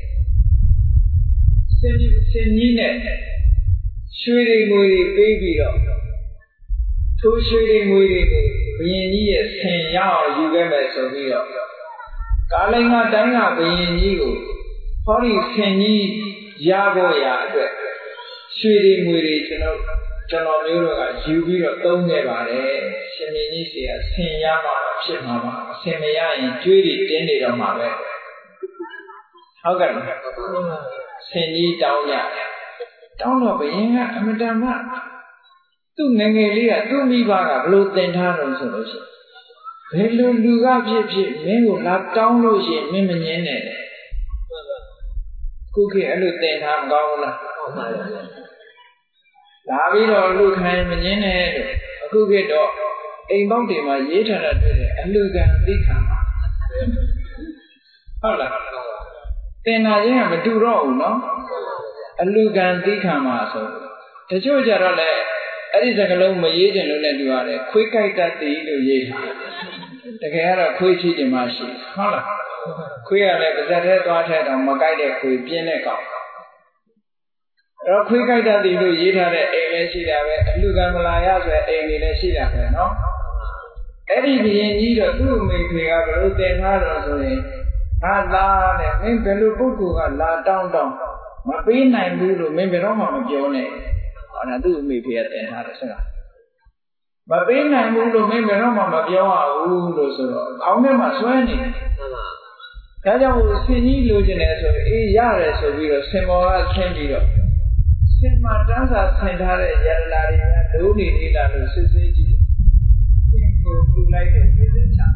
ဆင်ကြီးနဲ့ရွှေတွေငွေတွေပေးပြီးတော့ထိုးရွှေတွေငွေတွေကိုဘုရင်ကြီးရဲ့ဆင်ရအောင်ယူခဲ့မယ်ဆိုပြီးတော့ကာလိန်ကတိုင်းကဘုရင်ကြီးကိုဟောဒီဆင်ကြီးရဖို့ရအတွက်ရွှေတွေငွေတွေကျွန်တော်မျိုးတို့ကယူပြီးတော့သုံးခဲ့ပါတယ်ရှင်မင်းကြီးစီကဆင်ရမှာဖြစ်မှာပါအဆင်မရရင်ကျွေးတွေတင်းနေတော့မှာပဲဟုတ်ကဲ့ဆင်ကြီးတောင်းကြတောင်းတော့ဘုရင်ကအမတန်မှသူ့ငယ်ငယ်လေးကသူ့မိဘကဘလို့သင်ထားတော့ဆိုလို့ရှိရင်ဘယ်လိုလူကဖြစ်မင်းကိုလာတောင်းလို့ရှိရင်မင်းမငင်းနဲ့ခုခေတ်အဲ့လိုသင်ထားမကောင်းဘူးလားလာပြီးတော့လူခံမငင်းနဲ့လို့အခုကတော့အိမ်ပေါက်တွေမှာရေးထားတာတွေ့တယ်အလူကံသိခံပါဟုတ်လားတင်လာခြင်းကမတူတော့ဘူးနော်အလူကံသိခံပါဆိုတချို့ကြတော့လေအဲ့ဒီစကားလုံးမရေးတင်လို့လည်းတူရတယ်ခွေးကြိုက်တတ်သည်လို့ရေးထားတကယ်ကတော့ခွေးချီးတင်မှရှိဟုတ်လားခွေးကလည်းပါဇက်ထဲသွားထဲတော့မကြိုက်တဲ့ခွေးပြင်းတဲ့ကောင်အဲ့တော့ခွေးကြိုက်တတ်သည်လို့ရေးထားတဲ့အိမ်လည်းရှိတာပဲအလူကံမလာရဆိုတဲ့အိမ်တွေလည်းရှိတာပဲနော်အဲ့ဒီဘုရင်ကြီးတော့သူ့အမေခွေကဘယ်လိုတင်ထားတော့ဆိုရင်ဟာသားတဲ့မင်းဘယ်လိုပုဂ္ဂိုလ်ကလာတောင်းမပေးနိုင်ဘူးလို့မင်းဘယ်တော့မှမပြောနဲ့ဟောတာသူ့အမေဖေကတင်ထားတယ်ဆိုတာမပေးနိုင်ဘူးလို့မင်းဘယ်တော့မှမပြောရဘူးလို့ဆိုတော့ခေါင်းထဲမှာစွဲနေတယ်ဒါကြောင့်ဆင်ကြီးလိုချင်တယ်ဆိုရင်အေးရတယ်ဆိုပြီးတော့ဆင်မော်ကဆင်းပြီးတော့ဆင်မတန်းစာဆင်ထားတဲ့ရတနာတွေကဒုနေလေးလာလို့စစ်စစ်ကြည့်ဆင်ကိုပြလိုက်တဲ့ပြည့်ချ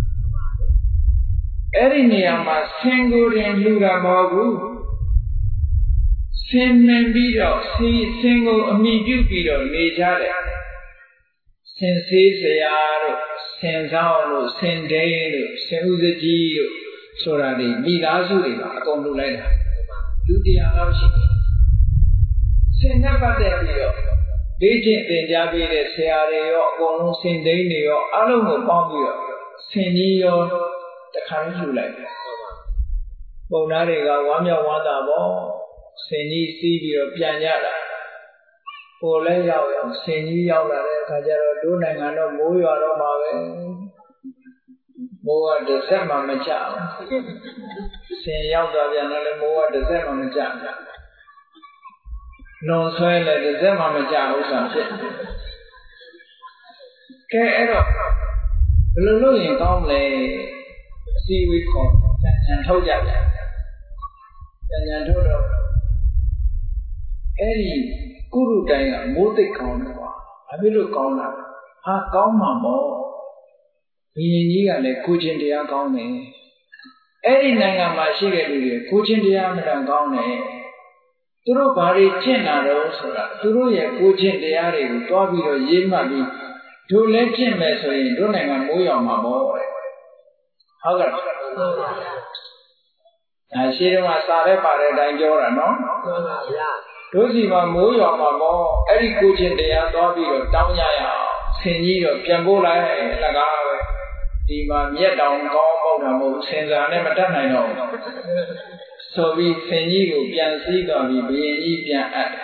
အဲ့ဒီနေရာမှာဆင်ကိုရင်လှူတာမဟုတ်ဘူးဆင်မြင်ပြီးတော့ဆင်ကိုအမိပြုပြီးတော့နေကြတယ်ဆင်သေးစရာတို့ဆင်ဆောင်တို့ဆင်ဒိန်းတို့ဆင်ဥစကြီးတို့ဆိုတာဒီမိသားစုတွေကအကုန်လှူလိုက်တာလူတရားလောက်ရှိတယ်ဆင်နဲ့ပတ်သက်ပြီးတော့လေ့ကျင့်သင်ကြားပေးတဲ့ဆရာတွေရောအကုန်လုံးဆင်ဒိန်းတွေရောအလုံးကိုပေါင်းပြီးတော့ဆင်ကြီးရောတခါလှူလိုက်တယ်ပုံသားတွေကဝမ်းမြောက်ဝမ်းသာပေါ့ဆင်ကြီးစီးပြီးတော့ပြန်ကြတာကိုယ်လည်းရောက်ရောဆင်ကြီးရောက်လာတဲ့အခါကျတော့ဒုနိုင်ငံတော့မိုးရွာတော့မှာပဲမိုးကတစ်ဆက်မှမကျဘူးဆင်ရောက်သွားပြန်တော့လည်းမိုးကတစ်ဆက်မှမကျဘူးလွန်ဆွဲလည်းတစ်ဆက်မှမကျဥစ္စာဖြစ်ကဲအဲ့တော့ဘယ်လိုလုပ်ရင်ကောင်းမလဲအစည်းအဝေးခေါ်ကြံထုတ်ကြတယ်ကြံထုတ်တော့အဲ့ဒီကုရုတိုင်းကမိုးသိပ်ကောင်းတယ်ကွာဘာဖြစ်လို့ကောင်းတာဟာကောင်းမှာပေါ့ဘုရင်ကြီးကလည်းကိုချင်းတရားကောင်းတယ်အဲ့ဒီနိုင်ငံမှာရှိတဲ့လူတွေကိုချင်းတရားမတန်ကောင်းတယ်သူတို့ဘာတွေကျင့်တာတော့ဆိုတာသူတို့ရဲ့ကိုချင်းတရားတွေကိုတွားပြီးတော့ရေးမှတ်ပြီးတို့လည်းကျင့်မယ်ဆိုရင်တို့နိုင်ငံမိုးရောင်မှာပေါ့တဲ့ဟုတ်ကဲ့ဒါရှိတော့စာရဲပါတဲ့အတိုင်းပြောတာနော်မှန်ပါဗျာတို့စီမှာမိုးရွာမှာပေါ့အဲ့ဒီကိုချင်းတရားသွားပြီးတော့တောင်းကြရအောင်ဆင်ကြီးတော့ပြန်ပို့လိုက်လကားပဲဒီမှာမြက်တောင်ကောင်းပေါက်တာမဟုတ်ဆင်စာနဲ့မတတ်နိုင်တော့ဆိုပြီးဆင်ကြီးကိုပြန်စည်းသွားပြီးဘုရင်ကြီးပြန်အပ်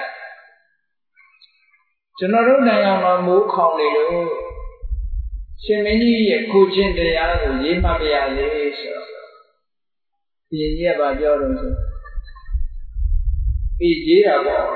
ကျွန်တော်တို့နိုင်ငံမှာမိုးခေါင်နေလို့ရှင်မင်းကြီးရဲ့ကိုချင်းတရားကိုရေးမှတ်ပြရလေဆိုတော့ဘုရင်ကြီးကပြောတော့ဆိုပြီးရေးတာပေါ့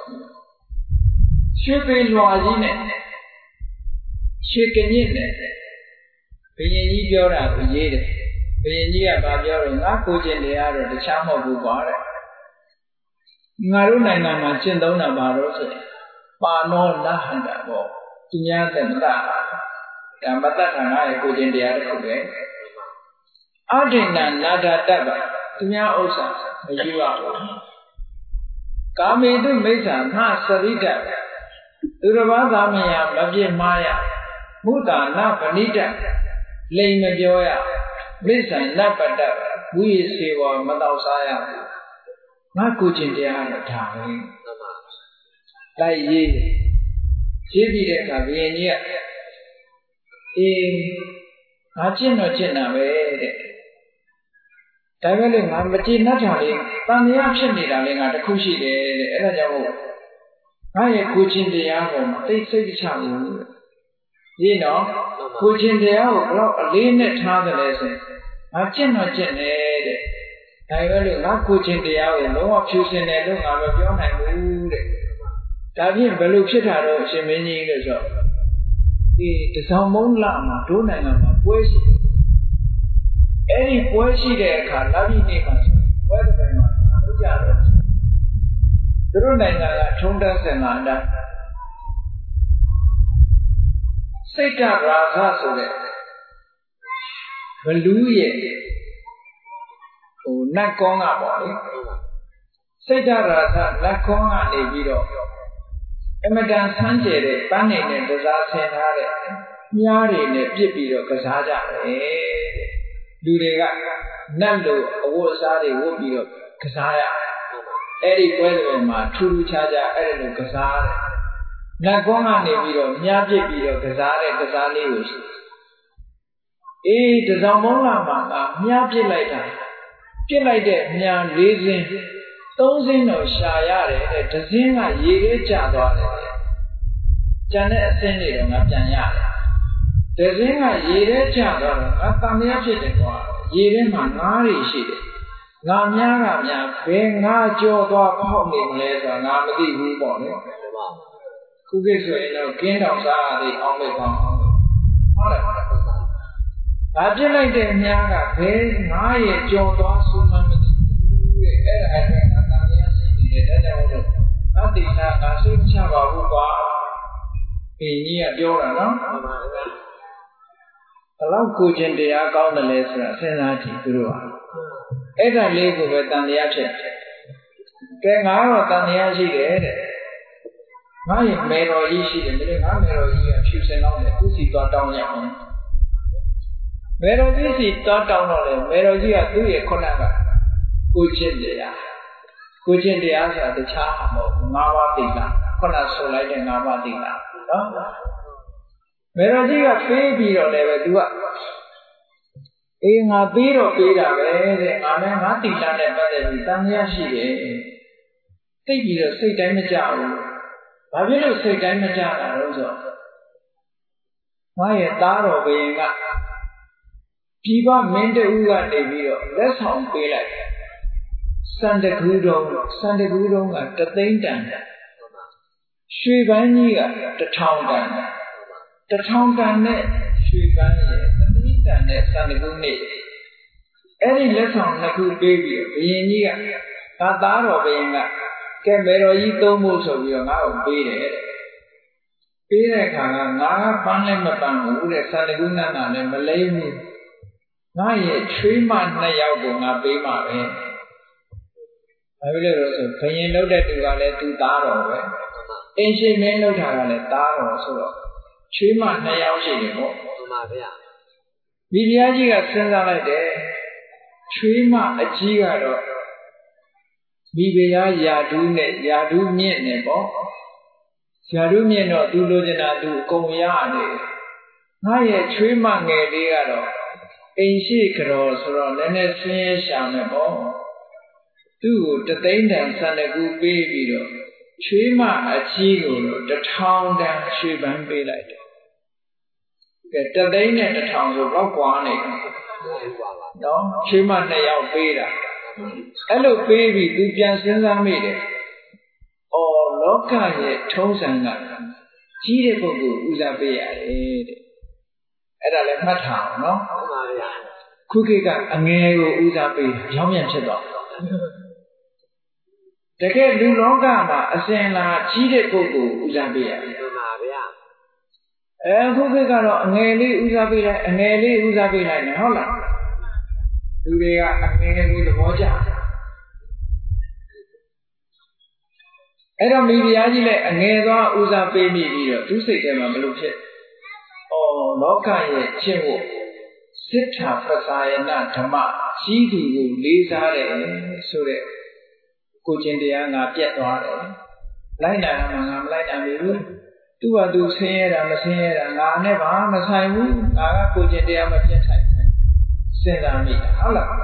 ရွှေပင်လွှာကြီးနဲ့ရွှေကညစ်နဲ့ဘုရင်ကြီးပြောတာကိုရေးတယ်ဘုရင်ကြီးကပြောတော့ငါကိုကျင့်တရားတော့တခြားမဟုတ်ဘူးကွာတဲ့ငါတို့နိုင်ငံမှာကျင့်သုံးတာပါတော့ဆိုရင်ပါနောလဟန္တာပေါ့သူများသက်မတတ်ဒါမတတ်တာငါရဲ့ကိုကျင့်တရားတစ်ခုပဲအဋ္ဌိဏနာဒတ္တပါသူများဥစ္စာမယူရဘူးကာမေတုမိစ္ဆာငါသရိတသူတစ်ပါးသားမယားမပြစ်မှားရမုတာနပဏိတလိမ်မပြောရမိစ္ဆာနပတ္တဝိသေဝမတော်စားရဘူးငါကိုချင်းတရားတော့ဒါပဲလိုက်ရေးပြီးတဲ့အခါဘုရင်ကြီးကအေးငါကျင့်တော့ကျင့်တာပဲတဲ့ဒါပဲလေငါမကြည်နှက်တာလေးတန်မြာဖြစ်နေတာလေးငါတခုရှိတယ်တဲ့အဲ့ဒါကြောင့်ငါရဲ့ကိုချင်းတရားပေါ်မှာသိစိတ်ချဘူးရင်းတော့ကိုချင်းတရားကိုဘလောက်အလေးနဲ့ထားတယ်လဲဆိုငါကျင့်တော့ကျင့်တယ်တဲ့ဒါပဲလေငါကိုချင်းတရားကိုလုံးဝဖြူစင်တယ်လို့ငါမပြောနိုင်ဘူးတဲ့ဒါဖြင့်ဘယ်လိုဖြစ်တာတော့အရှင်မင်းကြီးလို့ဆိုဒီတစောင်းမုံလမှာဒိုးနိုင်ငံမှာပွဲရှိအဲ့ဒီပွဲရှိတဲ့အခါလပြည့်နေ့မှာပွဲတစ်ပိုင်းမှာလုပ်ကြတော့သူတို့နိုင်ငံကထုံးတမ်းစဉ်လာတိုင်းစိတ်ကရာဂဆိုတဲ့ဘလူးရဲ့နတ်ကောင်းကပေါ့လေစိတ်ဓာတ်ရာသလက်ခွန်းကနေပြီးတော့အမတန်ဆန်းကျယ်တဲ့ပန်းနေနဲ့တစားဆင်ထားတဲ့မြားတွေနဲ့ပြစ်ပြီးတော့ကစားကြတယ်တဲ့လူတွေကနတ်လိုအဝတ်အစားတွေဝတ်ပြီးတော့ကစားရအဲ့ဒီပွဲတွေမှာထူးထူးခြားခြားအဲ့လိုကစားတယ်လက်ခွန်းကနေပြီးတော့မြားပြစ်ပြီးတော့ကစားတဲ့ကစားလေးကိုရှိတစောင်းမုံးလာမှာကမြားပြစ်လိုက်တာပြစ်လိုက်တဲ့မြား၄စင်း3စင်းတော့ရှာရတယ်တဲ့တစ်စင်းကရေထဲကျသွားတယ်ကျန်တဲ့အစင်းတွေတော့ငါပြန်ရတယ်တစ်စင်းကရေထဲကျသွားတော့ငါတန်မြတ်ဖြစ်တယ်ကွာရေထဲမှာငါးတွေရှိတယ်ငါများကများဘယ်ငါကြောသွားဖောက်နေမလဲဆိုတာငါမသိဘူးပေါ့လေခုခေတ်ဆိုရင်တော့ကင်းတောင်စားရသေးအောင်မေ့ကောင်းဟုတ်တယ်ဒါပြစ်လိုက်တဲ့မြားကဘယ်ငါရဲ့ကြောသွားဆိုမှမသိဘူးတဲ့အဲ့ဒါအဲ့ဒါဒါကြောင့်လို့အတ္တိနာငါစိတ်ချပါဘူးကွာကြီးကပြောတာနော်ဘလောက်ကိုခြင်းတရားကောင်းတယ်လဲဆိုတာစဉ်းစားကြည့်သူတို့ဟာအဲ့ဒါလေးကိုပဲတန်တရားဖြစ်ကဲငါတော့တန်တရားရှိတယ်တဲ့ငါရဲ့မေတော်ကြီးရှိတယ်မင်းငါမေတော်ကြီးကဖြူစင်တော့တယ်သူစီသွားတောင်းရအောင်မေတော်ကြီးစီသွားတောင်းတော့လေမေတော်ကြီးကသူ့ရဲ့ခုနကကိုခြင်းတရားကိုခြင်းတရားဆိုတာတခြားမဟုတ်ဘူး၅ပါးသိတာခုနဆိုလိုက်တဲ့၅ပါးသိတာနော်မေတော်ကြီးကပေးပြီးတော့လည်းပဲ तू ကငါပေးတော့ပေးတာပဲတဲ့ငါလည်းငါသိတာနဲ့ပတ်သက်ပြီးတန်မြတ်ရှိတယ်သိပြီးတော့စိတ်တိုင်းမကြဘူးဘာဖြစ်လို့စိတ်တိုင်းမကြတာလို့ဆိုငါရဲ့သားတော်ဘုရင်ကပြည်ပမင်းတူကနေပြီးတော့လက်ဆောင်ပေးလိုက်စန္ဒကူတော်ကတသိန်းတန်ရွှေပန်းကြီးက1000တန်1000တန်နဲ့ရွှေပန်းရဲ့တသိန်းတန်နဲ့စန္ဒကူနေအဲ့ဒီလက်ဆောင်နှစ်ခုပေးပြီးဘုရင်ကြီးကသားတော်ဘုရင်ကကဲမေတော်ကြီးသုံးဖို့ဆိုပြီးတော့ငါ့ကိုပေးတယ်ပေးတဲ့အခါကငါပန်းလည်းမပန်းဘူးတဲ့စန္ဒကူနတ်နာလည်းမလိမ့်ဘူးငါရဲ့ချွေးမ2ယောက်ကိုငါပေးမှာပဲဘာဖြစ်လို့လဲဆိုဘုရင်လုပ်တဲ့သူကလည်းသူသားတော်ပဲအင်းရှိမင်းလုပ်တာကလည်းသားတော်ဆိုတော့ချွေးမ2ယောက်ရှိတယ်ပေါ့မှန်ပါဗျာမိဖုရားကြီးကစဉ်းစားလိုက်တယ်ချွေးမအကြီးကတော့မိဖုရားယာဒူးနဲ့ယာဒူးမြင့်နဲ့ပေါ့ယာဒူးမြင့်တော့သူလိုချင်တာသူအကုန်ရတယ်ငါရဲ့ချွေးမငယ်လေးကတော့အိမ်ရှိကြော်ဆိုတော့လည်းနည်းဆင်းရဲရှာမယ်ပေါ့သူ့ကိုတသိန်းတန်စန္ဒကူပေးပြီးတော့ချွေးမအကြီးကိုတော့1000တန်ရွှေပန်းပေးလိုက်တယ်ကဲတသိန်းနဲ့1000ဆိုတော့ကွာနေတယ်နော်ချွေးမ2ယောက်ပေးတာအဲ့လိုပေးပြီးသူပြန်စဉ်းစားမိတယ်အော်လောကရဲ့ထုံးစံကကြီးတဲ့ပုဂ္ဂိုလ်ဦးစားပေးရတယ်တဲ့အဲ့ဒါလည်းမှတ်ထားအောင်နော်မှန်ပါဗျာခုခေတ်ကအငယ်ကိုဦးစားပေးရောင်းမြန်ဖြစ်တော့တကယ်လူလောကမှာအစဉ်လာကြီးတဲ့ပုဂ္ဂိုလ်ဦးစားပေးရတယ်မှန်ပါဗျာခုခေတ်ကတော့အငယ်လေးဦးစားပေးလိုက်အငယ်လေးဦးစားပေးလိုက်နေဟုတ်လားလူတွေကအငယ်ကိုသဘောကျအဲ့တော့မိဖုရားကြီးလည်းအငယ်သွားဦးစားပေးမိပြီးတော့သူစိတ်ထဲမှာဘလို့ဖြစ်လောကရဲ့ကျင့်ဝတ်စိတ္ထာပသယနာဓမ္မကြီးသူကိုလေးစားတယ်ဆိုတဲ့ကိုကျင့်တရားငါပြတ်သွားတယ်လိုက်နာမှငါမလိုက်နိုင်ဘူးသူ့ဟာသူဆင်းရဲတာမဆင်းရဲတာငါနဲ့ဘာမဆိုင်ဘူးငါကကိုကျင့်တရားမပြတ်ထိုင်ဘူးစဉ်းစားမိတာဟုတ်လား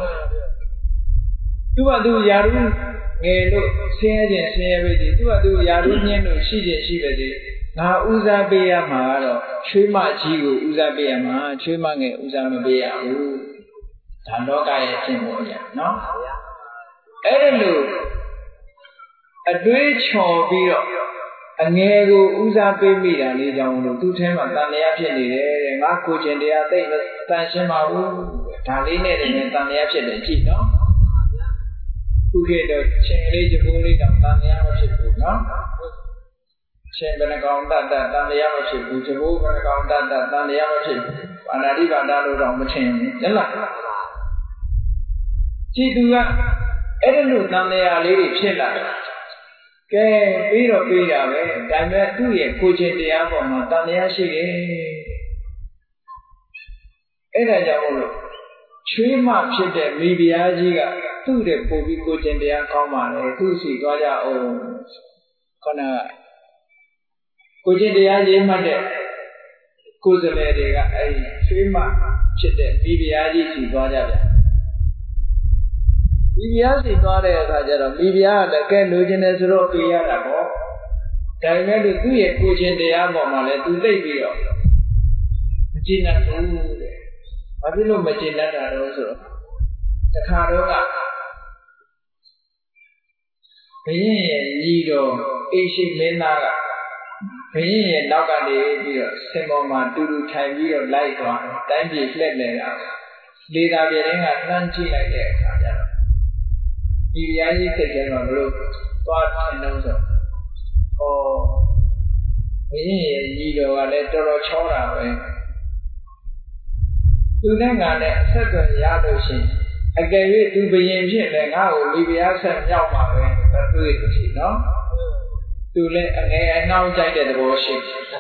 သူ့ဟာသူယာရုငယ်လို့ဆင်းရဲခြင်းဆင်းရဲပဲဒီသူ့ဟာသူယာရုမြင့်လို့ရှိခြင်းရှိပဲဒီငါဦးစားပေးရမှာကတော့ချွေးမကြီးကိုဦးစားပေးရမှာချွေးမငယ်ဦးစားမပေးရဘူးဒါလောကရဲ့ကျင့်ဝတ်ရနော်အဲ့ဒါလို့အတွေးချော်ပြီးတော့အငယ်ကိုဦးစားပေးမိတာလေးကြောင့်လို့သူ့ထဲမှာတန်တရားဖြစ်နေတယ်တဲ့ငါကိုကျင်တရားသိမတန်ရှင်းပါဘူးဒါလေးနဲ့တည်းတန်တရားဖြစ်တယ်ကြည့်နော်ခုခေတ်တော့ချင်းလေးကြိုးလေးတောင်တန်တရားမဖြစ်ဘူးနော်ချင်းဘယ်နှကောင်တတ်တန်တရားမဖြစ်ဘူးကြိုးဘယ်နှကောင်တတ်တန်တရားမဖြစ်ဘူးပါဏာတိပါဒလို့တော့မထင်ဘူးဟုတ်လားကြည်သူကအဲ့ဒါလို့တန်တရားလေးတွေဖြစ်လာတယ်ကဲပြီးတော့ပြီးတာပဲဒါပေမဲ့သူ့ရဲ့ကိုယ်ချင်းတရားပေါ်မှာတန်တရားရှိတယ်အဲ့ဒါကြောင့်မို့လို့ချွေးမဖြစ်တဲ့မိဖုရားကြီးကသူ့တဲ့ပို့ပြီးကိုယ်ချင်းတရားကောင်းပါလေသူ့စီသွားကြအောင်ခေါင်းကကိုချင်းတရားရေးမှတ်တဲ့ကိုယ်စလဲတွေကအဲဒီဆွေးမှဖြစ်တဲ့မိဖုရားကြီးစီသွားကြတယ်မိဖုရားစီသွားတဲ့အခါကျတော့မိဖုရားကလည်းကဲလိုချင်တယ်ဆိုတော့ပေးရတာပေါ့ဒါပေမဲ့လို့သူ့ရဲ့ကိုချင်းတရားပေါ်မှာလည်းသူသိပြီးတော့မကျေနပ်ဘူးတဲ့ဘာဖြစ်လို့မကျေနပ်တာတော့ဆိုတော့တခါတော့ကဘုရင်ရဲ့ညီတော်အိရှိမင်းသားကဘုရင်ရဲ့နောက်ကနေပြီးတော့စင်ပေါ်မှာတူတူထိုင်ပြီးတော့လိုက်သွားတိုင်းပြည်လှည့်နေတာလေသာပြည်တိုင်းကလှမ်းကြည့်လိုက်တဲ့အခါကျတော့ဒီရာကြီးစိတ်ထဲမှာဘလို့သွားထင်တော့ဆိုဘုရင်ရဲ့ညီတော်ကလည်းတော်တော်ချောတာပဲသူနဲ့ငါနဲ့အဆက်အသွယ်ရလို့ရှိရင်အကယ်၍သူဘယင်ဖြစ်လဲငါ့ကိုမိဖုရားဆက်မြောက်ပါပဲမတွေ့ဘူးရှိနော်သူလည်းအငယ်အနှောင်းကြိုက်တဲ့သဘောရှိ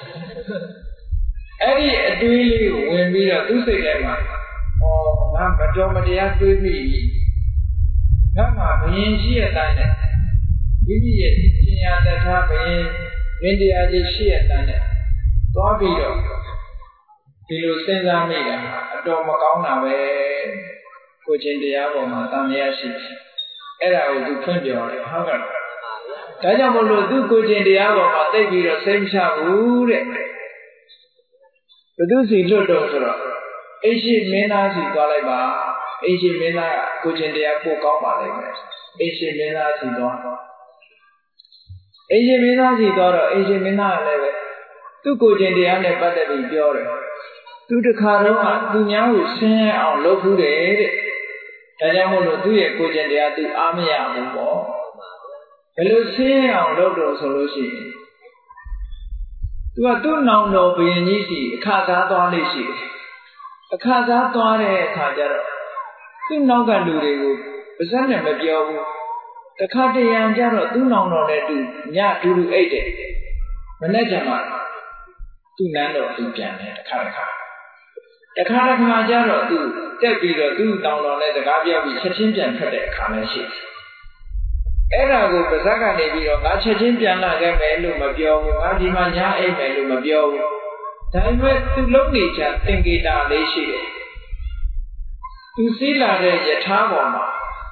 အဲ့ဒီအတွေးလေးကိုဝင်ပြီးတော့သူ့စိတ်ထဲမှာငါမတော်မတရားတွေးမိငါမှာဘယင်ရှိရတဲ့အတိုင်းနဲ့မိမိရဲ့ရှင်ရတထာဘယင်မင်းတရားကြီးရှိရတဲ့အတိုင်းနဲ့သွားပြီးတော့ဒီလိုစဉ်းစားမိတာအတော်မကောင်းတာပဲကိုချင်းတရားပေါ်မှာတန်မြတ်ရှိအဲ့ဒါကိုသူဖွင့်ပြောတယ်ဟုတ်ကဲ့ဒါကြောင့်မလို့သူကိုချင်းတရားပေါ်မှာသိပြီးတော့စိတ်မချဘူးတဲ့ဘသူစီလွတ်တော့ဆိုတော့အိရှိမင်းသားစီသွားလိုက်ပါအိရှိမင်းသားကကိုချင်းတရားပို့ကောင်းပါလိမ့်မယ်အိရှိမင်းသားစီသွားအိရှိမင်းသားစီသွားတော့အိရှိမင်းသားကလည်းပဲသူကိုချင်းတရားနဲ့ပတ်သက်ပြီးပြောတယ်သူတခါတော့သူများကိုဆင်းရဲအောင်လုပ်ဘူးတယ်တဲ့ဒါကြောင့်မို့လို့သူ့ရဲ့ကိုယ်ကျင်တရားသူအားမရဘူးပေါ့ဘယ်လိုဆင်းရဲအောင်လုပ်တော့ဆိုလို့ရှိရင်သူကသူ့နောင်တော်ဘုရင်ကြီးစီအခါစားသွားလိမ့်ရှိတယ်အခါစားသွားတဲ့အခါကျတော့သူ့နောက်ကလူတွေကိုပါဇက်နဲ့မပြောဘူးတခါတရံကျတော့သူ့နောင်တော်နဲ့တူညတူတူအိတ်တယ်မနေ့ကမှသူ့နန်းတော်သူပြန်တယ်တခါတခါကျတော့သူတက်ပြီးတော့သူ့တောင်တော်နဲ့စကားပြောပြီးချက်ချင်းပြန်ထွက်တဲ့အခါလည်းရှိတယ်။အဲ့ဒါကိုပါဇက်ကနေပြီးတော့ငါချက်ချင်းပြန်လာခဲ့မယ်လို့မပြောဘူး။ငါဒီမှာညာအိတ်မယ်လို့မပြောဘူး။ဒါပေမဲ့သူလုံးနေချသင်္ကေတလေးရှိတယ်။သူစီးလာတဲ့ယထာပေါ်မှာ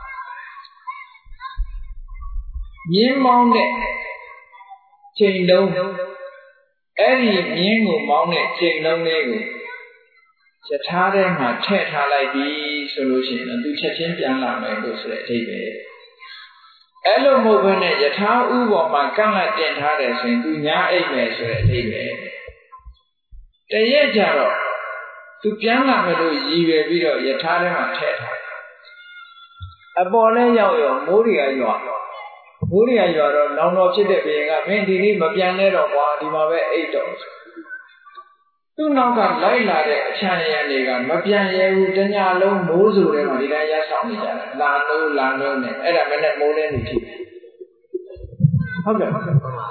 မြင်းမောင်းတဲ့ချိန်လုံးအဲ့ဒီမြင်းကိုမောင်းတဲ့ချိန်လုံးလေးကိုယထာထဲမှာထည့်ထားလိုက်ပြီဆိုလို့ရှိရင်သူချက်ချင်းပြန်လာမယ်လို့ဆိုတဲ့အဓိပ္ပာယ်အဲ့လိုမဟုတ်ဘဲနဲ့ယထာဥပေါ်မှာကန့်လန့်တင်ထားတယ်ဆိုရင်သူညာအိတ်မယ်ဆိုတဲ့အဓိပ္ပာယ်တရက်ကြတော့သူပြန်လာမယ်လို့ရည်ရွယ်ပြီးတော့ယထာထဲမှာထည့်ထားအပေါ်လဲရောက်ရောမိုးတွေကရွာတော့နောင်တော်ဖြစ်တဲ့ဘုရင်ကမင်းဒီနေ့မပြန်လဲတော့ကွာဒီမှာပဲအိတ်တော့သူ့နောက်ကလိုက်လာတဲ့အချမ်းရံတွေကမပြန်ရဲဘူးတညလုံးမိုးဆိုတဲ့မှာဒီတိုင်းရဆောင်နေကြတာလာလို့နဲ့အဲ့ဒါမနဲ့မိုးလဲနေဖြစ်ဟုတ်ကဲ့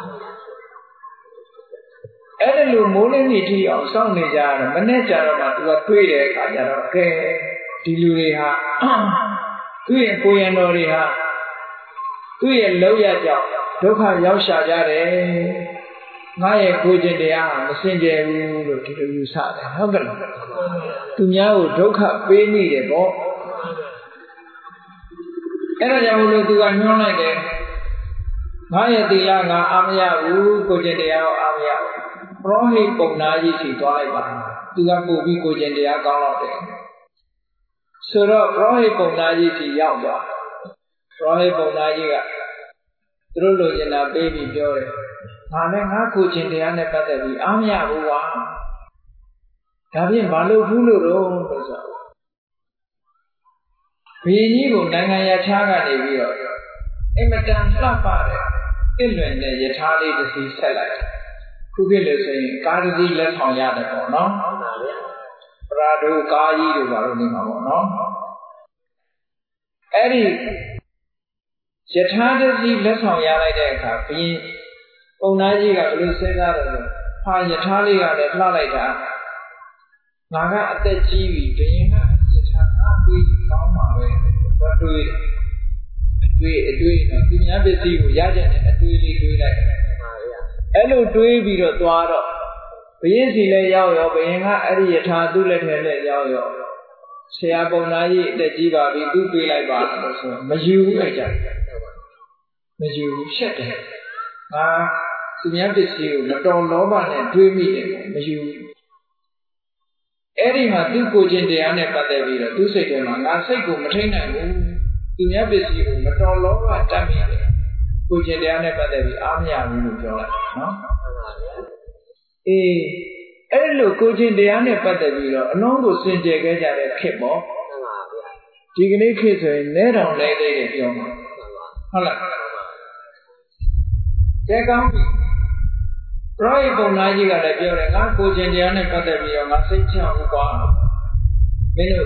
အဲ့ဒါလိုမိုးလဲနေထိအောင်စောင့်နေကြရတယ်မနဲ့ကြတော့မှသူကတွေးတဲ့အခါကျတော့ကဲဒီလူတွေဟာသူ့ရဲ့ကိုယ်ရံတော်တွေဟာသူ့ရဲ့လောက်ရကြောင့်ဒုက္ခရောက်ရှာကြတယ်ငါရဲ့ကိုယ်ကျင်တရားမစင်ကြယ်ဘူးလို့ဒီလိုယူဆတယ်ဟုတ်ကဲ့လားသူများကိုဒုက္ခပေးမိတယ်ပေါ့အဲ့ဒါကြောင့်လို့သူကညွှန်းလိုက်တယ်ငါရဲ့သီလငါအားမရဘူးကိုယ်ကျင်တရားကိုအားမရဘူးပရောဟိတ်ပုံနာကြီးစီသွားလိုက်ပါသူကပို့ပြီးကိုယ်ကျင်တရားကောင်းတော့တယ်ဆိုတော့ပရောဟိတ်ပုံနာကြီးစီရောက်သွားပရောဟိတ်ပုံနာကြီးကသူတို့လိုချင်တာပေးပြီးပြောတယ်ငါလည်းငါကိုချင်းတရားနဲ့ပတ်သက်ပြီးအားမရဘူးကွာဒါဖြင့်မလုပ်ဘူးလို့တော့ဆိုဘုရင်ကြီးကိုနိုင်ငံရခြားကနေပြီးတော့အင်မတန်လှပတဲ့တစ်လွင်တဲ့ယထာလေးတစ်စီးဆက်လိုက်ခုဖြစ်လို့ဆိုရင်ကားတစ်စီးလက်ဆောင်ရတယ်ပေါ့နော်ပရာဒိုကားကြီးတို့ဘာလို့နေမှာပေါ့နော်အဲ့ဒီယထာတစီလက်ဆောင်ရလိုက်တဲ့အခါဘုရင်ပုံသားကြီးကဘယ်လိုစဉ်းစားတယ်လဲဟာယထာလေးကလည်းလှလိုက်တာငါကအသက်ကြီးပြီဘုရင်ကယထာငါတွေးကောင်းပါပဲတော့တွေးတယ်အတွေးတော့သူများပစ္စည်းကိုရကြတဲ့အတွေးလေးတွေးလိုက်အဲ့လိုတွေးပြီးတော့သွားတော့ဘုရင်စီလည်းရောက်ရောဘုရင်ကအဲ့ဒီယထာသူ့လက်ထဲနဲ့ရောက်ရောဆရာပုံသားကြီးအသက်ကြီးပါပြီသူပေးလိုက်ပါလို့ဆိုမယူဘူးအဲ့ကြမယူဘူးဖြတ်တယ်ငါသူများပစ္စည်းကိုမတော်လောဘနဲ့တွေးမိတယ်မယူဘူးအဲ့ဒီမှာသူ့ကိုချင်းတရားနဲ့ပတ်သက်ပြီးတော့သူ့စိတ်ထဲမှာငါစိတ်ကိုမထိန်နိုင်ဘူးသူများပစ္စည်းကိုမတော်လောဘတတ်မိတယ်ကိုချင်းတရားနဲ့ပတ်သက်ပြီးအားမရဘူးလို့ပြောလိုက်နော်အေးအဲ့လိုကိုချင်းတရားနဲ့ပတ်သက်ပြီးတော့အလုံးကိုစင်ကြယ်ခဲ့ကြတဲ့ခေတ်ပေါ့ဒီကနေ့ခေတ်ဆိုရင်နဲတောင်လဲသေးတယ်ပြောမှာဟုတ်လားကဲကောင်းပြီပရိပုံသားကြီးကလည်းပြောတယ်ငါကိုချင်းတရားနဲ့ပတ်သက်ပြီးတော့ငါစိတ်ချဘူးကွာမင်းတို့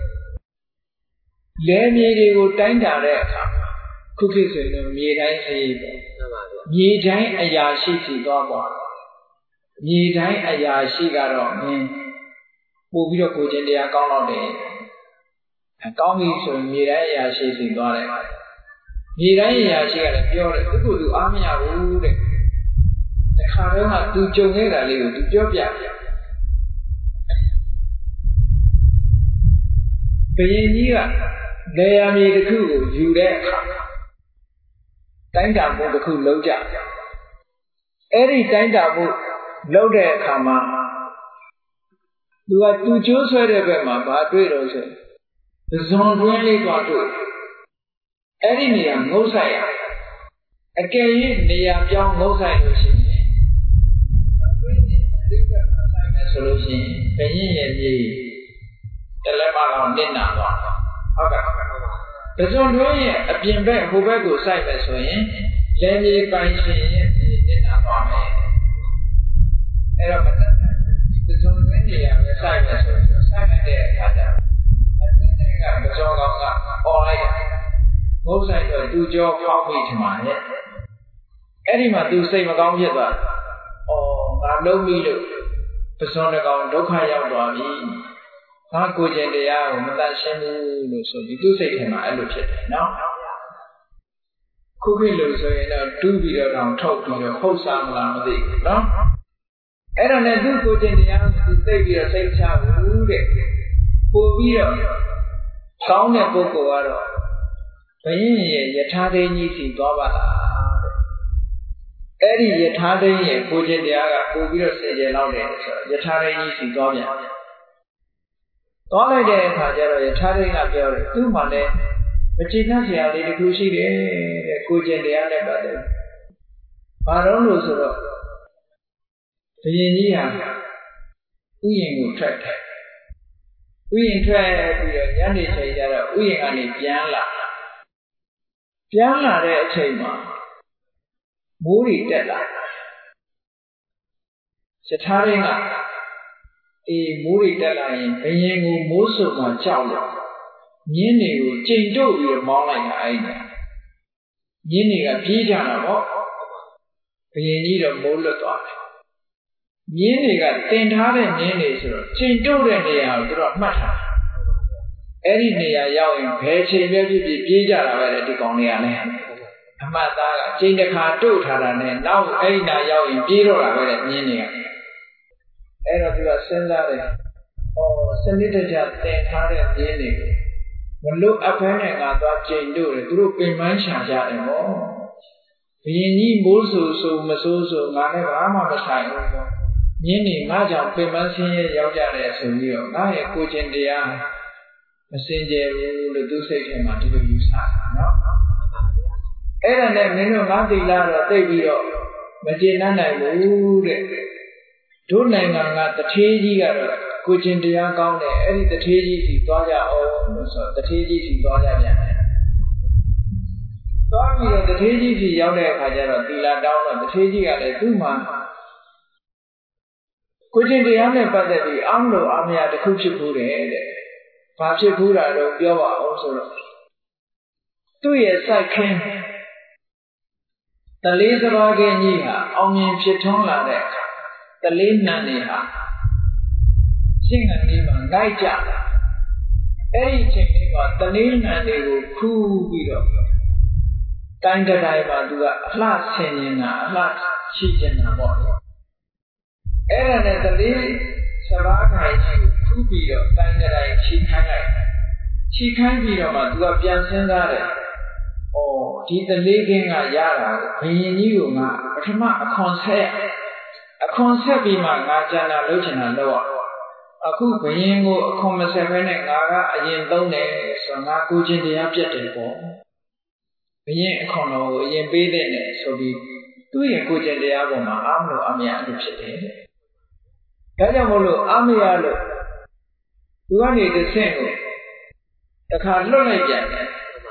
လဲမြေတွေကိုတိုင်းတာတဲ့အခါခုခေတ်ဆိုရင်မြေတိုင်းအေးပေါ့မြေတိုင်းအရာရှိစီသွားပါမြေတိုင်းအရာရှိကတော့မင်းပို့ပြီးတော့ကိုချင်းတရားကောင်းတော့တယ်ကောင်းပြီဆိုရင်မြေတိုင်းအရာရှိစီသွားတယ်မြေတိုင်းအရာရှိကလည်းပြောတယ်သူ့ကိုယ်သူအားမရဘူးတဲ့တခါတော့ကသူကြုံခဲ့တာလေးကိုသူပြောပြဘုရင်ကြီးကလေယာမြေတစ်ခုကိုယူတဲ့အခါတိုင်းတာမှုတစ်ခုလုံးကြအဲ့ဒီတိုင်းတာမှုလုံးတဲ့အခါမှာသူကျိုးဆွဲတဲ့ဘက်မှာဘာတွေ့တော့ဆိုဇွန်တွင်းလေးသွားတွေ့အဲ့ဒီနေရာငုတ်ဆိုင်ရအကယ်၍နေရာပြောင်းငုတ်ဆိုင်လို့ရှိရင်ဆိုလို့ရှိရင်ဘယင်းရဲ့မြေတလက်မတော့နစ်နာသွားဟုတ်ကဲ့ဇွန်တွင်းရဲ့အပြင်ဘက်ဟိုဘက်ကိုစိုက်မယ်ဆိုရင်လယ်မြေပိုင်ရှင်ရဲ့နစ်နာသွားမယ်အဲ့တော့မတတ်ဒီဇွန်တွင်းနေရာပဲစိုက်မယ်ဆိုရင်စိုက်တဲ့အခါကျအတင်းကဇွန်ကောင်ကပေါ်လိုက်တယ်ငုတ်ဆိုင်တော့သူကြောဖောက်ပြီးထင်ပါရဲ့အဲ့ဒီမှာသူစိတ်မကောင်းဖြစ်သွားငါလုံးပြီးလို့ပဇွန်တကောင်ဒုက္ခရောက်သွားပြီငါကိုကျင်တရားကိုမတတ်ရှင်းဘူးလို့ဆိုပြီးသူစိတ်ထဲမှာအဲ့လိုဖြစ်တယ်နော်ခုခေတ်လို့ဆိုရင်တော့တူးပြီးတော့တောင်ထုတ်ပြီးတော့ဟုတ်စားမလားမသိဘူးနော်အဲ့တော့လည်းသူကိုကျင်တရားကိုသူသိပြီးတော့စိတ်ချဘူးတဲ့ပို့ပြီးတော့ကောင်းတဲ့ပုဂ္ဂိုလ်ကတော့ဘယင်းရဲ့ယထာသိဉ္ကြီးစီသွားပါလားအဲ့ဒီယထာသိဉ္ရဲ့ကိုကျင်တရားကပို့ပြီးတော့စေကြလောက်တယ်ဆိုတော့ယထာသိဉ္ကြီးစီသွားပြန်သွားလိုက်တဲ့အခါကျတော့ယထာသိဉ္ကပြောတယ်သူ့မှာလည်းမကြည်နှက်စရာလေးတစ်ခုရှိတယ်တဲ့ကိုကျင်တရားနဲ့ပတ်သက်ဘာလို့လို့ဆိုတော့ဘယင်းကြီးဟာဥယျာဉ်ကိုထွက်တယ်ဥယျာဉ်ထွက်ပြီးတော့ညနေချိန်ကျတော့ဥယျာဉ်ကနေပြန်လာတဲ့အချိန်မှာမိုးတွေတက်လာယထာရင်းကမိုးတွေတက်လာရင်ဘယင်းကိုမိုးစုံမှကြောက်လို့မြင်းတွေကိုကျိန်တို့ပြီးတော့မောင်းလိုက်တာအဲ့ဒါမြင်းတွေကပြေးကြတာပေါ့ဘယင်းကြီးတော့မိုးလွတ်သွားတယ်မြင်းတွေကတင်ထားတဲ့မြင်းတွေဆိုတော့ကျိန်တို့တဲ့နေရာကိုသူတို့မှတ်ထားအဲ့ဒီနေရာရောက်ရင်ဘယ်ချိန်ပဲဖြစ်ဖြစ်ပြေးကြတာပဲလေဒီကောင်တွေကလည်းအမှတ်သားကကျိန်တစ်ခါတို့ထားတာနဲ့နောက်အဲ့ဒီနာရောက်ရင်ပြေးတော့တာပဲလေမြင်းတွေကအဲ့တော့သူကစဉ်းစားတယ်စနစ်တကျတင်ထားတဲ့မြင်းတွေကိုမလို့အဖဲနဲ့ငါသွားကျိန်တို့တယ်သူတို့ပင်ပန်းချကြတယ်ဟောဘယင်းကြီးမိုးဆူမဆိုးဆိုငါလည်းဘာမှမဆိုင်ဘူးပေါ့မြင်းတွေငါကြောင့်ပင်ပန်းဆင်းရဲရောက်ကြတယ်ဆိုပြီးတော့ငါရဲ့ကိုကျင်တရားမစင်ကြယ်ဘူးလို့သူစိတ်ထဲမှာဒီလိုယူဆတာနော်အဲ့ဒါနဲ့မင်းတို့ငါသီလတော့သိပြီးတော့မကျေနပ်နိုင်ဘူးတဲ့တို့နိုင်ငံကတထေးကြီးကတော့ကိုကျင်တရားကောင်းတယ်အဲ့ဒီတထေးကြီးစီသွားကြအောင်လို့ဆိုတထေးကြီးစီသွားကြပြန်တယ်သွားပြီးတော့တထေးကြီးစီရောက်တဲ့အခါကျတော့သီလတောင်းတော့တထေးကြီးကလည်းသူ့မှာကိုကျင်တရားနဲ့ပတ်သက်ပြီးအားမလို့အားမရတစ်ခုဖြစ်ဘူးတဲ့ဘာဖြစ်ဘူးတာတော့ပြောပါအောင်ဆိုတော့သူ့ရဲ့စိုက်ခင်းလေးစပါးကင်းကြီးဟာအောင်မြင်ဖြစ်ထွန်းလာတဲ့အခါတလေးနှံနေဟာရှင်းကနေမှငိုက်ကြအဲ့ဒီအချိန်လေးမှာတလေးနှံတွေကိုခူးပြီးတော့တိုင်းတိုင်းမှာသူကအလှဆင်နေတာအလှရှိနေတာပေါ့လေအဲ့ဒါနဲ့တလေးစပါးခိုင်ကြီးကိုခူးပြီးတော့တိုင်းတိုင်းချီခိုင်းလိုက်ချီခိုင်းပြီးတော့မှသူကပြန်စဉ်းစားတယ်ဒီတလေးကင်းကရတာဘယင်ကြီးကိုငါပထမအခွန်ဆက်ပြီးမှငါကျန်တာလုပ်ချင်တာလုပ်ရအခုဘယင်ကိုအခွန်မဆက်ဘဲနဲ့ငါကအရင်သုံးတယ်ဆိုတော့ငါကိုချင်းတရားပြတ်တယ်ပေါ့ဘယင်အခွန်တော်ကိုအရင်ပေးတဲ့နဲ့ဆိုပြီးသူ့ရဲ့ကိုချင်းတရားပေါ်မှာအားမလို့အမြတ်အလို့ဖြစ်တယ်ဒါကြောင့်မို့လို့အားမရလို့သူကနေတစ်ဆင့်ကိုတခါလွတ်လိုက်ပြန်တယ်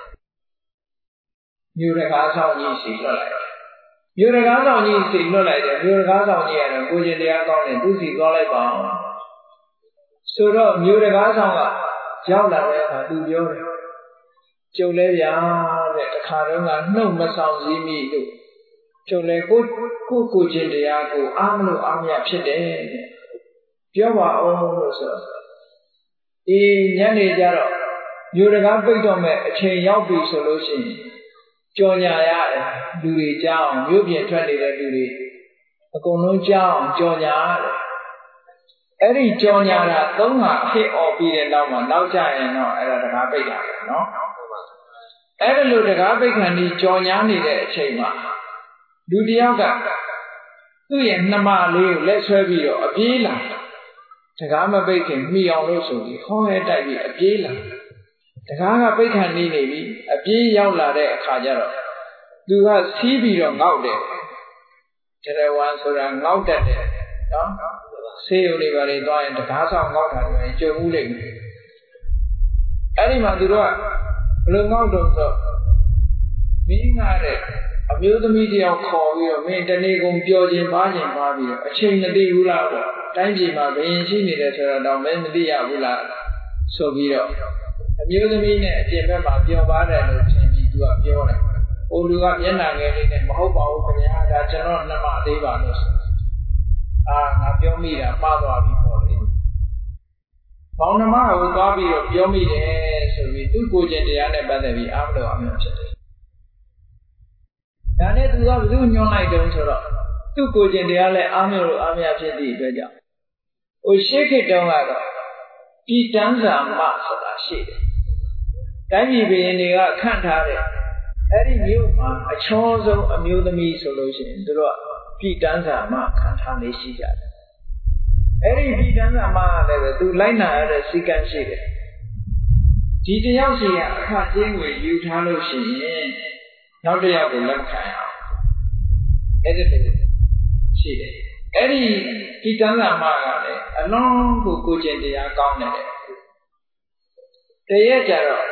မြို့ရကားဆောင်ကြီးစီလွတ်လိုက်တယ်မြို့ရကားဆောင်ကြီးစီလွတ်လိုက်တယ်မြို့ရကားဆောင်ကြီးကတော့ကိုချင်းတရားကောင်းတယ်သူစီသွားလိုက်ပါအောင်ဆိုတော့မြို့ရကားဆောင်ကရောက်လာတဲ့အခါသူပြောတယ်ကျုပ်လဲဗျာတဲ့တခါတော့ကနှုတ်မဆောင်စည်းမိလို့ကျုပ်လဲကိုချင်းတရားကိုအားမလို့အားမရဖြစ်တယ်တဲ့ပြောပါအောင်လို့ဆိုတော့ညနေကျတော့မြို့ရကားပိတ်တော့မဲ့အချိန်ရောက်ပြီဆိုလို့ရှိရင်ကြော်ညာရတယ်လူတွေကြောက်မြို့ပြင်ထွက်နေတဲ့လူတွေအကုန်လုံးကြောက်ကြော်ညာရတယ်အဲ့ဒီကြော်ညာတာသုံးခါအဖြစ်អော်ပြီးတဲ့နောက်မှာနောက်ကျရင်တော့အဲ့ဒါတကားပိတ်တာပဲနော်အဲ့ဒါလိုတကားပိတ်ခံပြီးကြော်ညာနေတဲ့အချိန်မှာလူတယောက်ကသူ့ရဲ့နှမလေးကိုလက်ဆွဲပြီးတော့အပြေးလာတကားမပိတ်ခင်မှီအောင်လို့ဆိုပြီးခေါင်းထဲတိုက်ပြီးအပြေးလာတကားကပိတ်ခံနေပြီအပြေးရောက်လာတဲ့အခါကျတော့သူကစီးပြီးတော့ငေါက်တယ်တရဝါဆိုတာငေါက်တတ်တယ်နော်ဆေးရုံတွေပါလေသွားရင်တကားဆောင်ငေါက်တာတွေကြုံမှုလိမ့်မယ်အဲ့ဒီမှာသူတို့ကဘယ်လိုငေါက်တော့ဆိုမင်းကတဲ့အမျိုးသမီးတယောက်ခေါ်ပြီးတော့မင်းတနေ့ကုန်ပျော်ခြင်းပါခြင်းပါပြီးတော့အချိန်မသိဘူးလားပေါ့တိုင်းပြည်မှာဘယင်ရှိနေတယ်ဆိုတော့မင်းမသိရဘူးလားဆိုပြီးတော့အမျိုးသမီးနဲ့အပြင်ဘက်မှာပျော်ပါတယ်လို့ထင်ပြီးသူကပြောတယ်။ဟိုလူကမျက်နှာငယ်လေးနဲ့မဟုတ်ပါဘူးခင်ဗျာဒါကျွန်တော်နှမသေးပါလို့ဆိုငါပြောမိတာမှားသွားပြီပေါ့လေ။ဘောင်နှမကိုသွားပြီးတော့ပြောမိတယ်ဆိုပြီးသူ့ကိုယ်ကျင်တရားနဲ့ပတ်သက်ပြီးအားမလို့အမျိုးဖြစ်တယ်။ဒါနဲ့သူကဘယ်သူညွှန်လိုက်တုံးဆိုတော့သူ့ကိုယ်ကျင်တရားလည်းအားမလို့အများဖြစ်သည့်အတွက်ကြောင့်ဟိုရှေးခေတ်တုန်းကတော့ဒီတန်းစာမဆိုတာရှိတယ်။တိုင်းပြည်ဘုရင်တွေကခန့်ထားတဲ့အဲ့ဒီမြို့မှာအချောဆုံးအမျိုးသမီးဆိုလို့ရှိရင်သူတို့ကပြည်တန်းစာမခန့်ထားနေရှိကြတယ်။အဲ့ဒီပြည်တန်းစာမကလည်းပဲသူလိုက်နာရတဲ့စည်းကမ်းရှိတယ်။ဒီတယောက်စီကအခကျင်းကိုယူထားလို့ရှိရင်နောက်တစ်ယောက်ကိုလက်ခံရအောင်။အဲ့ဒီရှိတယ်။အဲ့ဒီတန်းစာမကလည်းအလုံးကိုကျင့်တရားကောင်းတယ်တရက်ကြတော့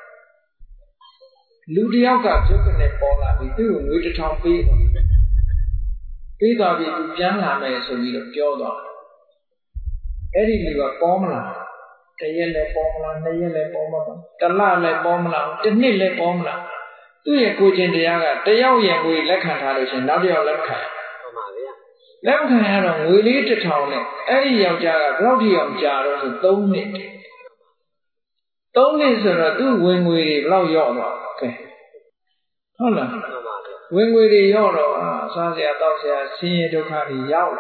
လူတယောက်ကပြုတ်ကနေပေါ်လာပြီးသူ့ကိုငွေ1000ပေးသွားပြီးသူပြန်လာမယ်ဆိုပြီးတော့ပြောသွားတယ်အဲ့ဒီလူကပေါ်မလားတရက်လည်းပေါ်မလားနှစ်ရက်လည်းပေါ်မလားတစ်လလည်းပေါ်မလားတစ်နှစ်လည်းပေါ်မလားသူ့ရဲ့ကိုယ်ကျင့်တရားကတယောက်ရဲ့ငွေလက်ခံထားလို့ရှိရင်နောက်တစ်ယောက်လက်ခံရလက်ခံရတော့ငွေလေး1000နဲ့အဲ့ဒီယောက်ျားကဘယ်လောက်ထိအောင်ကြာတော့ဆို3နှစ်3နှစ်ဆိုတော့သူ့ဝင်ငွေတွေဘယ်လောက်ရော့သွားကဲဟုတ်လားဝင်ငွေတွေရော့တော့စားစရာတောက်စရာဆင်းရဲဒုက္ခတွေရောက်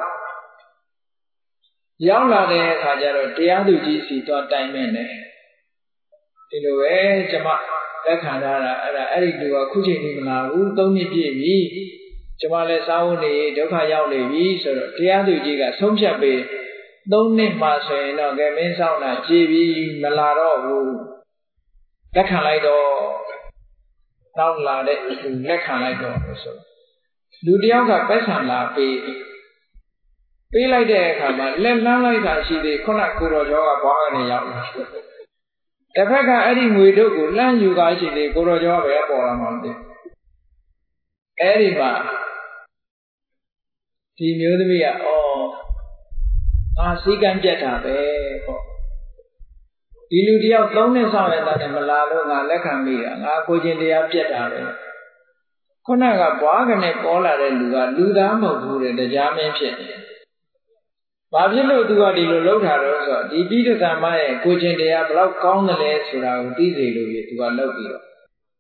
လာတဲ့အခါကျတော့တရားသူကြီးစီသွားတိုင်မယ်နဲ့ဒီလိုပဲကျွန်မလက်ခံထားတာအဲ့ဒီလူကခုချိန်ကြီးမလာဘူး3နှစ်ပြည့်ပြီကျွန်မလည်းစားဖို့နေဒုက္ခရောက်နေပြီဆိုတော့တရားသူကြီးကဆုံးဖြတ်ပေး3နှစ်မှဆိုရင်တော့ကဲမင်းဆောင်တာကြည်ပြီမလာတော့ဘူးလက်ခံလိုက်တော့နောက်လာတဲ့လက်ခံလိုက်တော့ဆိုလူတယောက်ကပတ်စံလာပေးလိုက်တဲ့အခါမှာလက်လန်းလိုက်တာရှိသေးခုနကိုတော်ကျော်ကဘွားကနေရောက်လာတစ်ဖက်ကအဲ့ဒီငွေတို့ကိုလှမ်းယူကားရှိသေးကိုတော်ကျော်ကပဲပေါ်လာမှမသိအဲ့ဒီမှာဒီမျိုးသမီးကငါစည်းကမ်းပြတ်တာပဲပေါ့ဒီလူတယောက်3နှစ်ဆောင်ရတဲ့မလာလို့ငါလက်ခံမိတာငါကိုချင်းတရားပြတ်တာပဲခုနကဘွားကနေပေါ်လာတဲ့လူကလူသားမဟုတ်ဘူးတဲ့တရားမင်းဖြစ်တယ်။ဘာဖြစ်လို့သူကဒီလိုလုပ်တာတော့ဆိုတော့ဒီပိဋကသမရဲ့ကိုချင်းတရားဘယ်လောက်ကောင်းတယ်လဲဆိုတာကိုသိစေလို့သူကလုပ်ပြီးတော့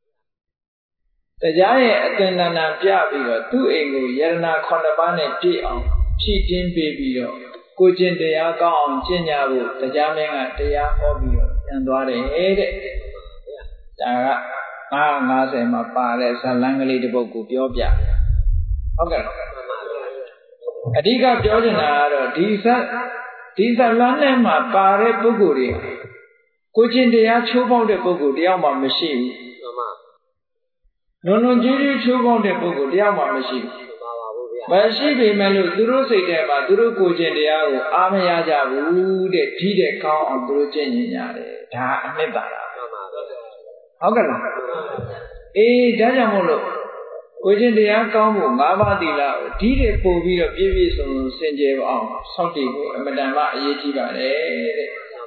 တရားရဲ့အတင်တဏပြပြီးတော့သူ့အိမ်ကိုယရနာ9ပါးနဲ့ပြည့်အောင်ဖြည့်တင်းပေးပြီးတော့ကိုချင်းတရားကောင်းအောင်ကျင့်ကြဖို့တရားမင်းကတရားဟောပြီးတော့ပြန်သွားတယ်တဲ့။ဒါက950မှာပါတဲ့ဇာလံကလေးတစ်ပုဒ်ကိုပြောပြဟုတ်ကဲ့အဓိကပြောချင်တာကတော့ဒီဇာလံထဲမှာပါတဲ့ပုဂ္ဂိုလ်တွေကိုချင်းတရားချိုးပေါက်တဲ့ပုဂ္ဂိုလ်တယောက်မှမရှိဘူးလွန်လွန်ကျူးကျူးချိုးပေါက်တဲ့ပုဂ္ဂိုလ်တယောက်မှမရှိဘူးမရှိပေမဲ့လို့သူတို့စိတ်ထဲမှာသူတို့ကိုချင်းတရားကိုအားမရကြဘူးတဲ့ဒီတဲ့ကောင်းအောင်သူတို့ကျင့်ကြရတယ်ဒါအနှစ်သာရဟုတ်ကဲ့လားအေးဒါကြောင့်မို့လို့ကိုချင်းတရားကောင်းဖို့၅ပါးသီလကိုဒီတဲ့ပို့ပြီးတော့ပြည့်ပြည့်စုံစုံစင်ကြယ်အောင်ဆောက်တည်ဖို့အမတန်မှအရေးကြီးပါတယ်တဲ့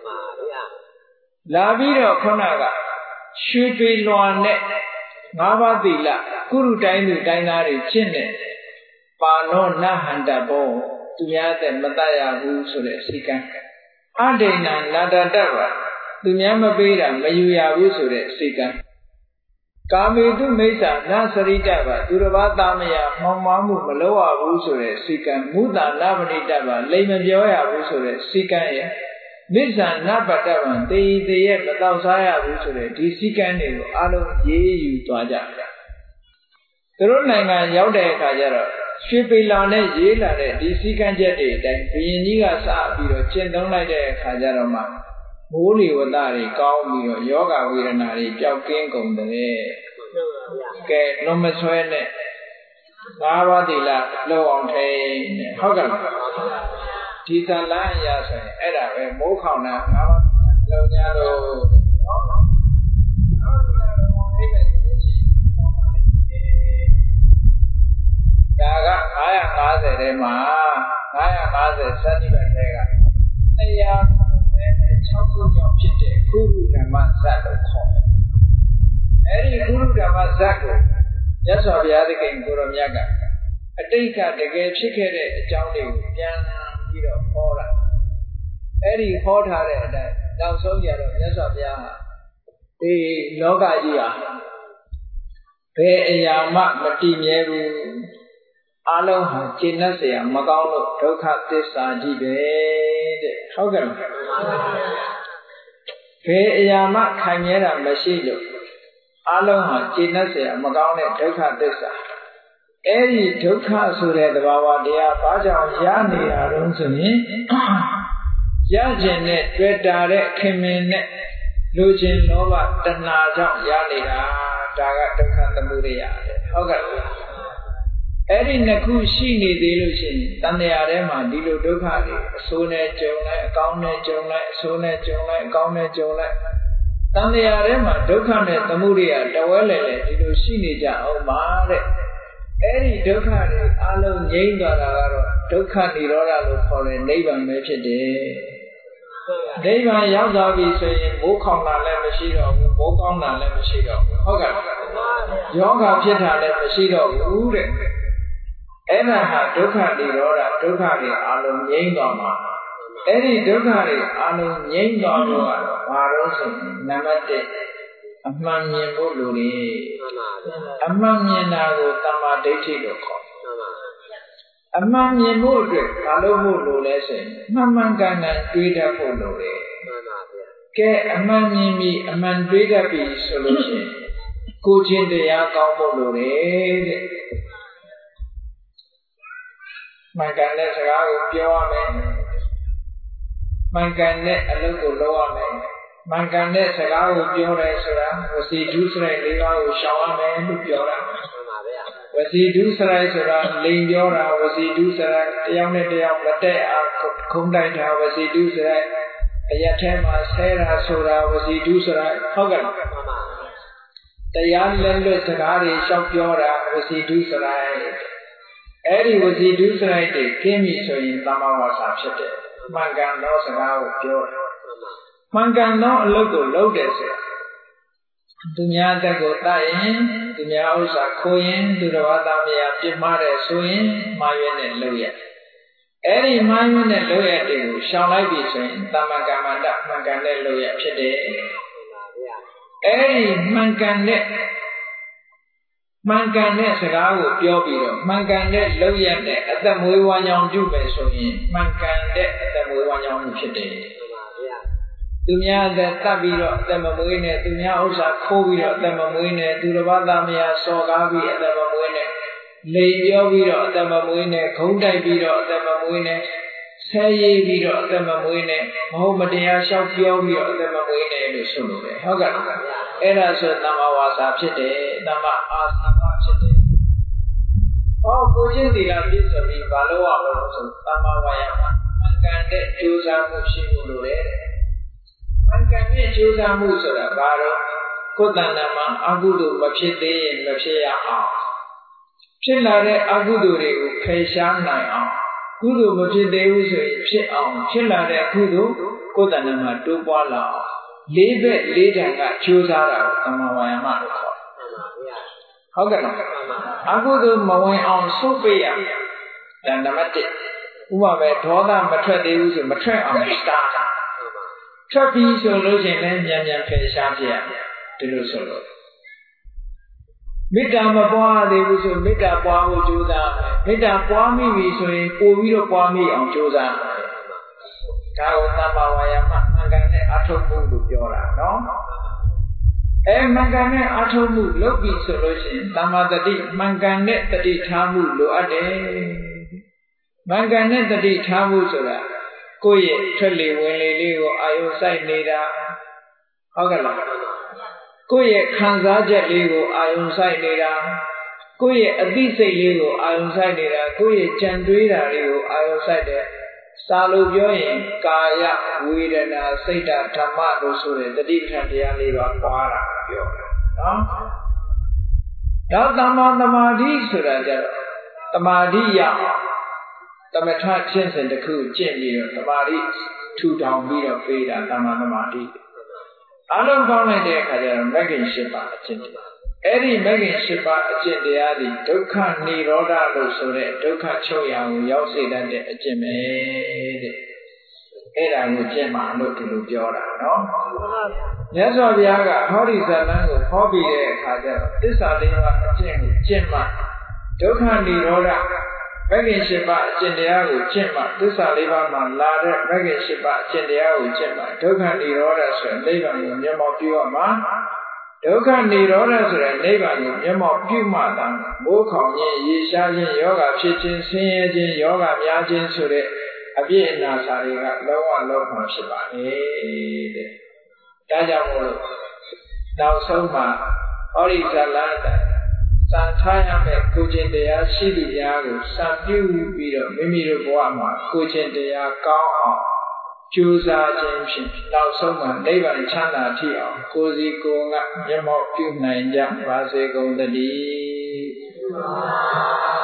လာပြီးတော့ခုနကရွှေတွေလွန်နဲ့၅ပါးသီလကုရုတိုင်းသူတိုင်းသားတွေကျင့်တဲ့ပါနောနဟန္တဘောသူများတဲ့မတတ်ရဘူးဆိုတဲ့စိတ်ကံအဒိဏနာတတ္တပါသူများမပေးတာမယူရဘူးဆိုတဲ့စိတ်ကံကာမေတုမိစ္ဆာနာစရိတပါသူတစ်ပါးသားမရမှောင်မားမှုမလုပ်ရဘူးဆိုတဲ့စိတ်ကံမုဒ္ဒနာပဏိတပါလိမ်မပြောရဘူးဆိုတဲ့စိတ်ကံရဲ့မိစ္ဆာနပတ္တဗံတေဤတေရဲ့မတော့စားရဘူးဆိုတဲ့ဒီစိတ်ကံတွေကိုအလုံးရေးယူသွားကြတယ်သူတို့နိုင်ငံရောက်တဲ့အခါကျတော့ရွှေပေလောင်နဲ့ရေးလာတဲ့ဒီစိတ်ကံချက်တွေအတိုင်းဘုရင်ကြီးကစပြီးတော့ကျင့်သုံးလိုက်တဲ့အခါကျတော့မှမိုးလေဝသတွေကောင်းပြီးတော့ယောဂဝေဒနာတွေပျောက်ကင်းကုန်တယ်ကဲလွန်မဆွဲနဲ့၅ပါးသီလလောက်အောင်ထိန်ဟုတ်ကဲ့ဒီသလန်းအရာဆိုရင်အဲ့ဒါပဲမိုးခေါင်တာ၅ပါးလောက်ကြတော့ဒါက950ထဲမှာ950စฏิပတ်ထဲက196ခုမြောက်ဖြစ်တဲ့ကုရုဓမ္မဇတ်လို့ခေါ်တယ်။အဲဒီကုရုဓမ္မဇတ်ကိုမြတ်စွာဘုရားသခင်ကိုရောမြတ်ကအတိတ်ကတကယ်ဖြစ်ခဲ့တဲ့အကြောင်းတွေကိုပြန်ပြီးတော့ဟောတာ။အဲဒီဟောထားတဲ့အတိုင်းနောက်ဆုံးကြတော့မြတ်စွာဘုရားဟာဒီလောကကြီးဟာဘယ်အရာမှမတည်မြဲဘူးအလုံးဟာကျင့်တတ်เสียမကောင်းလို့ဒုက္ခသစ္စာကြီးပဲတဲ့ဟုတ်ကဲ့ဘယ်အရာမှခံရတာမရှိလို့အလုံးဟာကျင့်တတ်เสียမကောင်းတဲ့ဒုက္ခသစ္စာအဲ့ဒီဒုက္ခဆိုတဲ့သဘာဝတရားဘာကြောင့်ရနေတာတုံးဆိုရင်ရခြင်းနဲ့တွေ့တာတဲ့ခင်မင်နဲ့လူချင်းလောဘတဏှာကြောင့်ရနေတာဒါကဒုက္ခသမုဒယတဲ့ဟုတ်ကဲ့အဲ့ဒီနှစ်ခုရှိနေသေးလို့ရှိရင်တန်တရားထဲမှာဒီလိုဒုက္ခတွေအဆိုးနဲ့ကြုံလိုက်အကောင်းနဲ့ကြုံလိုက်အဆိုးနဲ့ကြုံလိုက်အကောင်းနဲ့ကြုံလိုက်တန်တရားထဲမှာဒုက္ခနဲ့သမုဒယတဝဲလဲလဲဒီလိုရှိနေကြအောင်ပါတဲ့အဲ့ဒီဒုက္ခတွေအလုံးငြိမ်းသွားတာကတော့ဒုက္ခនិရောဓလို့ခေါ်တဲ့နိဗ္ဗာန်ပဲဖြစ်တယ်နိဗ္ဗာန်ရောက်သွားပြီဆိုရင်မိုးခေါင်တာလည်းမရှိတော့ဘူးမိုးကောင်းတာလည်းမရှိတော့ဘူးဟုတ်ကဲ့ယောဂဖြစ်တာလည်းမရှိတော့ဘူးတဲ့အဲ့ဒါဟာဒုက္ခនិရောဓဒုက္ခတွေအလုံးငြိမ်းသွားမှာအဲ့ဒီဒုက္ခတွေအလုံးငြိမ်းသွားလို့ကတော့ဘာလို့ဆိုရင်နံပါတ်1အမှန်မြင်ဖို့လိုတယ်အမှန်မြင်တာကိုတမ္မာဒိဋ္ဌိလို့ခေါ်အမှန်မြင်ဖို့အတွက်ဘာလို့ဖို့လိုလဲဆိုရင်မှန်မှန်ကန်ကန်တွေးတတ်ဖို့လိုတယ်ကဲအမှန်မြင်ပြီးအမှန်တွေးတတ်ပြီဆိုလို့ရှိရင်ကိုယ်ချင်းတရားကောင်းဖို့လိုတယ်တဲ့မှန်ကန်တဲ့စကားကိုပြောရမယ်မှန်ကန်တဲ့အလုပ်ကိုလုပ်ရမယ်မှန်ကန်တဲ့စကားကိုပြောတယ်ဆိုတာဝစီဒုစရိုက်၄ပါးကိုရှောင်ရမယ်လို့ပြောတာဝစီဒုစရိုက်ဆိုတာလိန်ပြောတာဝစီဒုစရိုက်တယောက်နဲ့တယောက်မတက်အောင်ခုံတိုက်တာဝစီဒုစရိုက်အရက်ထဲမှာဆဲတာဆိုတာဝစီဒုစရိုက်ဟုတ်ကဲ့တရားလက်လွတ်စကားတွေရှောက်ပြောတာဝစီဒုစရိုက်အဲ့ဒီဝစီဒုစရိုက်တွေကင်းပြီဆိုရင်သမ္မာဝါစာဖြစ်တယ်မှန်ကန်သောစကားကိုပြောတယ်မှန်ကန်သောအလုပ်ကိုလုပ်တယ်ဆိုသူများတက်ကိုတတ်ရင်သူများဥစ္စာခိုးရင်သူတော်ဘာသာမယာပြစ်မှားတယ်ဆိုရင်မှားရွက်တဲ့လုပ်ရအဲ့ဒီမှားရွက်တဲ့လုပ်ရတွေကိုရှောင်လိုက်ပြီဆိုရင်တမ္မာကမ္မန္တမှန်ကန်တဲ့လုပ်ရဖြစ်တယ်အဲ့ဒီမှန်ကန်တဲ့စကားကိုပြောပြီးတော့မှန်ကန်တဲ့လုပ်ရတဲ့အသက်မွေးဝမ်းကြောင်းပြုမယ်ဆိုရင်မှန်ကန်တဲ့အသက်မွေးဝမ်းကြောင်းမှုဖြစ်တယ်သူများအသက်တတ်ပြီးတော့အသက်မမွေးနဲ့သူများဥစ္စာခိုးပြီးတော့အသက်မမွေးနဲ့သူတစ်ပါးသားမယားစော်ကားပြီးအသက်မမွေးနဲ့လိန်ပြောပြီးတော့အသက်မမွေးနဲ့ခုံးတိုက်ပြီးတော့အသက်မမွေးနဲ့ဆဲရည်ပြီးတော့အသက်မမွေးနဲ့မဟုတ်မတရားလျှောက်ပြောပြီးတော့အသက်မမွေးနဲ့လို့ဆိုလို့ပဲဟုတ်ကဲ့အဲ့ဒါဆိုသမ္မာဝါစာဖြစ်တယ်သမ္မာအာသီဝဖြစ်တယ်ဟောကိုချင်းသီလပြည့်စုံပြီးဘာလို့ရမလို့ဆိုသမ္မာဝါယာမမှန်ကန်တဲ့ကြိုးစားမှုရှိမှုလို့လေမှန်ကန်တဲ့ကြိုးစားမှုဆိုတာဘာတော့ကိုယ်တဏ္ဍာမှာအကုသိုလ်မဖြစ်သေးရင်မဖြစ်ရအောင်ဖြစ်လာတဲ့အကုသိုလ်တွေကိုဖယ်ရှားနိုင်အောင်ကုသိုလ်မဖြစ်သေးဘူးဆိုရင်ဖြစ်အောင်ဖြစ်လာတဲ့ကုသိုလ်ကိုယ်တဏ္ဍာမှာတိုးပွားလာအောင်လေးဘက်လေးတန်ကကြိုးစားတာကိုသမ္မာဝါယာမလို့ခေါ်တယ်ဟုတ်ကဲ့လားအကုသိုလ်မဝင်အောင်ဆုတ်ပေးရဒါနံပါတ်1ဥပမာပဲဒေါသမထွက်သေးဘူးဆိုမထွက်အောင်တားထွက်ပြီးဆိုလို့ရှိရင်လည်းမြန်မြန်ဖယ်ရှားပြရဒီလိုဆိုလို့မေတ္တာမပွားသေးဘူးဆိုမေတ္တာပွားဖို့ကြိုးစားမယ်မေတ္တာပွားမိပြီဆိုရင်ပို့ပြီးတော့ပွားမိအောင်ကြိုးစားမယ်ဒါကိုသမ္မာဝါယာမမှန်ကန်တဲ့အထုပ်မှုလို့ပြောတာနော်မှန်ကန်တဲ့အထုပ်မှုလုပ်ပြီဆိုလို့ရှိရင်သမ္မာတတိမှန်ကန်တဲ့တတိထားမှုလိုအပ်တယ်မှန်ကန်တဲ့တတိထားမှုဆိုတာကိုယ့်ရဲ့ထွက်လေဝင်လေလေးကိုအာယုစိုက်နေတာဟုတ်ကဲ့လားကိုယ့်ရဲ့ခံစားချက်လေးကိုအာယုစိုက်နေတာကိုယ့်ရဲ့အသိစိတ်လေးကိုအာယုစိုက်နေတာကိုယ့်ရဲ့ကြံတွေးတာလေးကိုအာယုစိုက်တဲ့စာလို့ပြောရင်ကာယဝေဒနာစိတ်ဓမ္မတို့ဆိုတဲ့တတိပဋ္ဌာန်တရားလေးပါပွားတာပြောတယ်နော်ဒါသမ္မာသမာဓိဆိုတာကြတော့သမာဓိရသမထချင်းစဉ်တစ်ခုကျင့်ပြီးတော့သမာဓိထူထောင်ပြီးတော့ပေးတာသမ္မာသမာဓိအလုံးပေါင်းလိုက်တဲ့အခါကျတော့မဂ္ဂင်၈ပါးအကျင့်တရားအဲ့ဒီမဂ္ဂင်၈ပါးအကျင့်တရားဒီဒုက္ခនិရောဓလို့ဆိုတဲ့ဒုက္ခချုပ်ရာကိုရောက်စေတတ်တဲ့အကျင့်ပဲတဲ့အဲ့ဒါကိုကျင့်မှလို့ဒီလိုပြောတာနော်မြတ်စွာဘုရားကဟောဒီဇာလန်းကိုဟောပြီးတဲ့အခါကျတော့သစ္စာလေးပါးအကျင့်ကိုကျင့်မှဒုက္ခនិရောဓမဂ္ဂင်၈ပါးအကျင့်တရားကိုကျင့်မှသစ္စာလေးပါးမှာလာတဲ့မဂ္ဂင်၈ပါးအကျင့်တရားကိုကျင့်မှဒုက္ခនិရောဓဆိုတဲ့နိဗ္ဗာန်ကိုမျက်မှောက်ပြုရမှာဒုက္ခនិရောဓဆိုတဲ့နိဗ္ဗာန်ကိုမျက်မှောက်ပြုမှသာမိုးခေါင်ခြင်းရေရှားခြင်းယောဂဖြစ်ခြင်းဆင်းရဲခြင်းယောဂများခြင်းဆိုတဲ့အပြည့်အနာစာတွေကလုံးဝလုံးမှာဖြစ်ပါလေတဲ့ဒါကြောင့်မို့လို့နောက်ဆုံးမှာဟောဒီဇာလန်းစံထားရမယ့်ကိုကျင့်တရားရှိသူများကိုစံပြုပြီးတော့မိမိတို့ဘဝမှာကိုကျင့်တရားကောင်းအောင်ကြိုးစားခြင်းဖြင့်နောက်ဆုံးမှာနိဗ္ဗာန်ချမ်းသာထိအောင်ကိုယ်စီကိုယ်ငါမျက်မှောက်ပြုနိုင်ကြပါစေကုန်သတည်း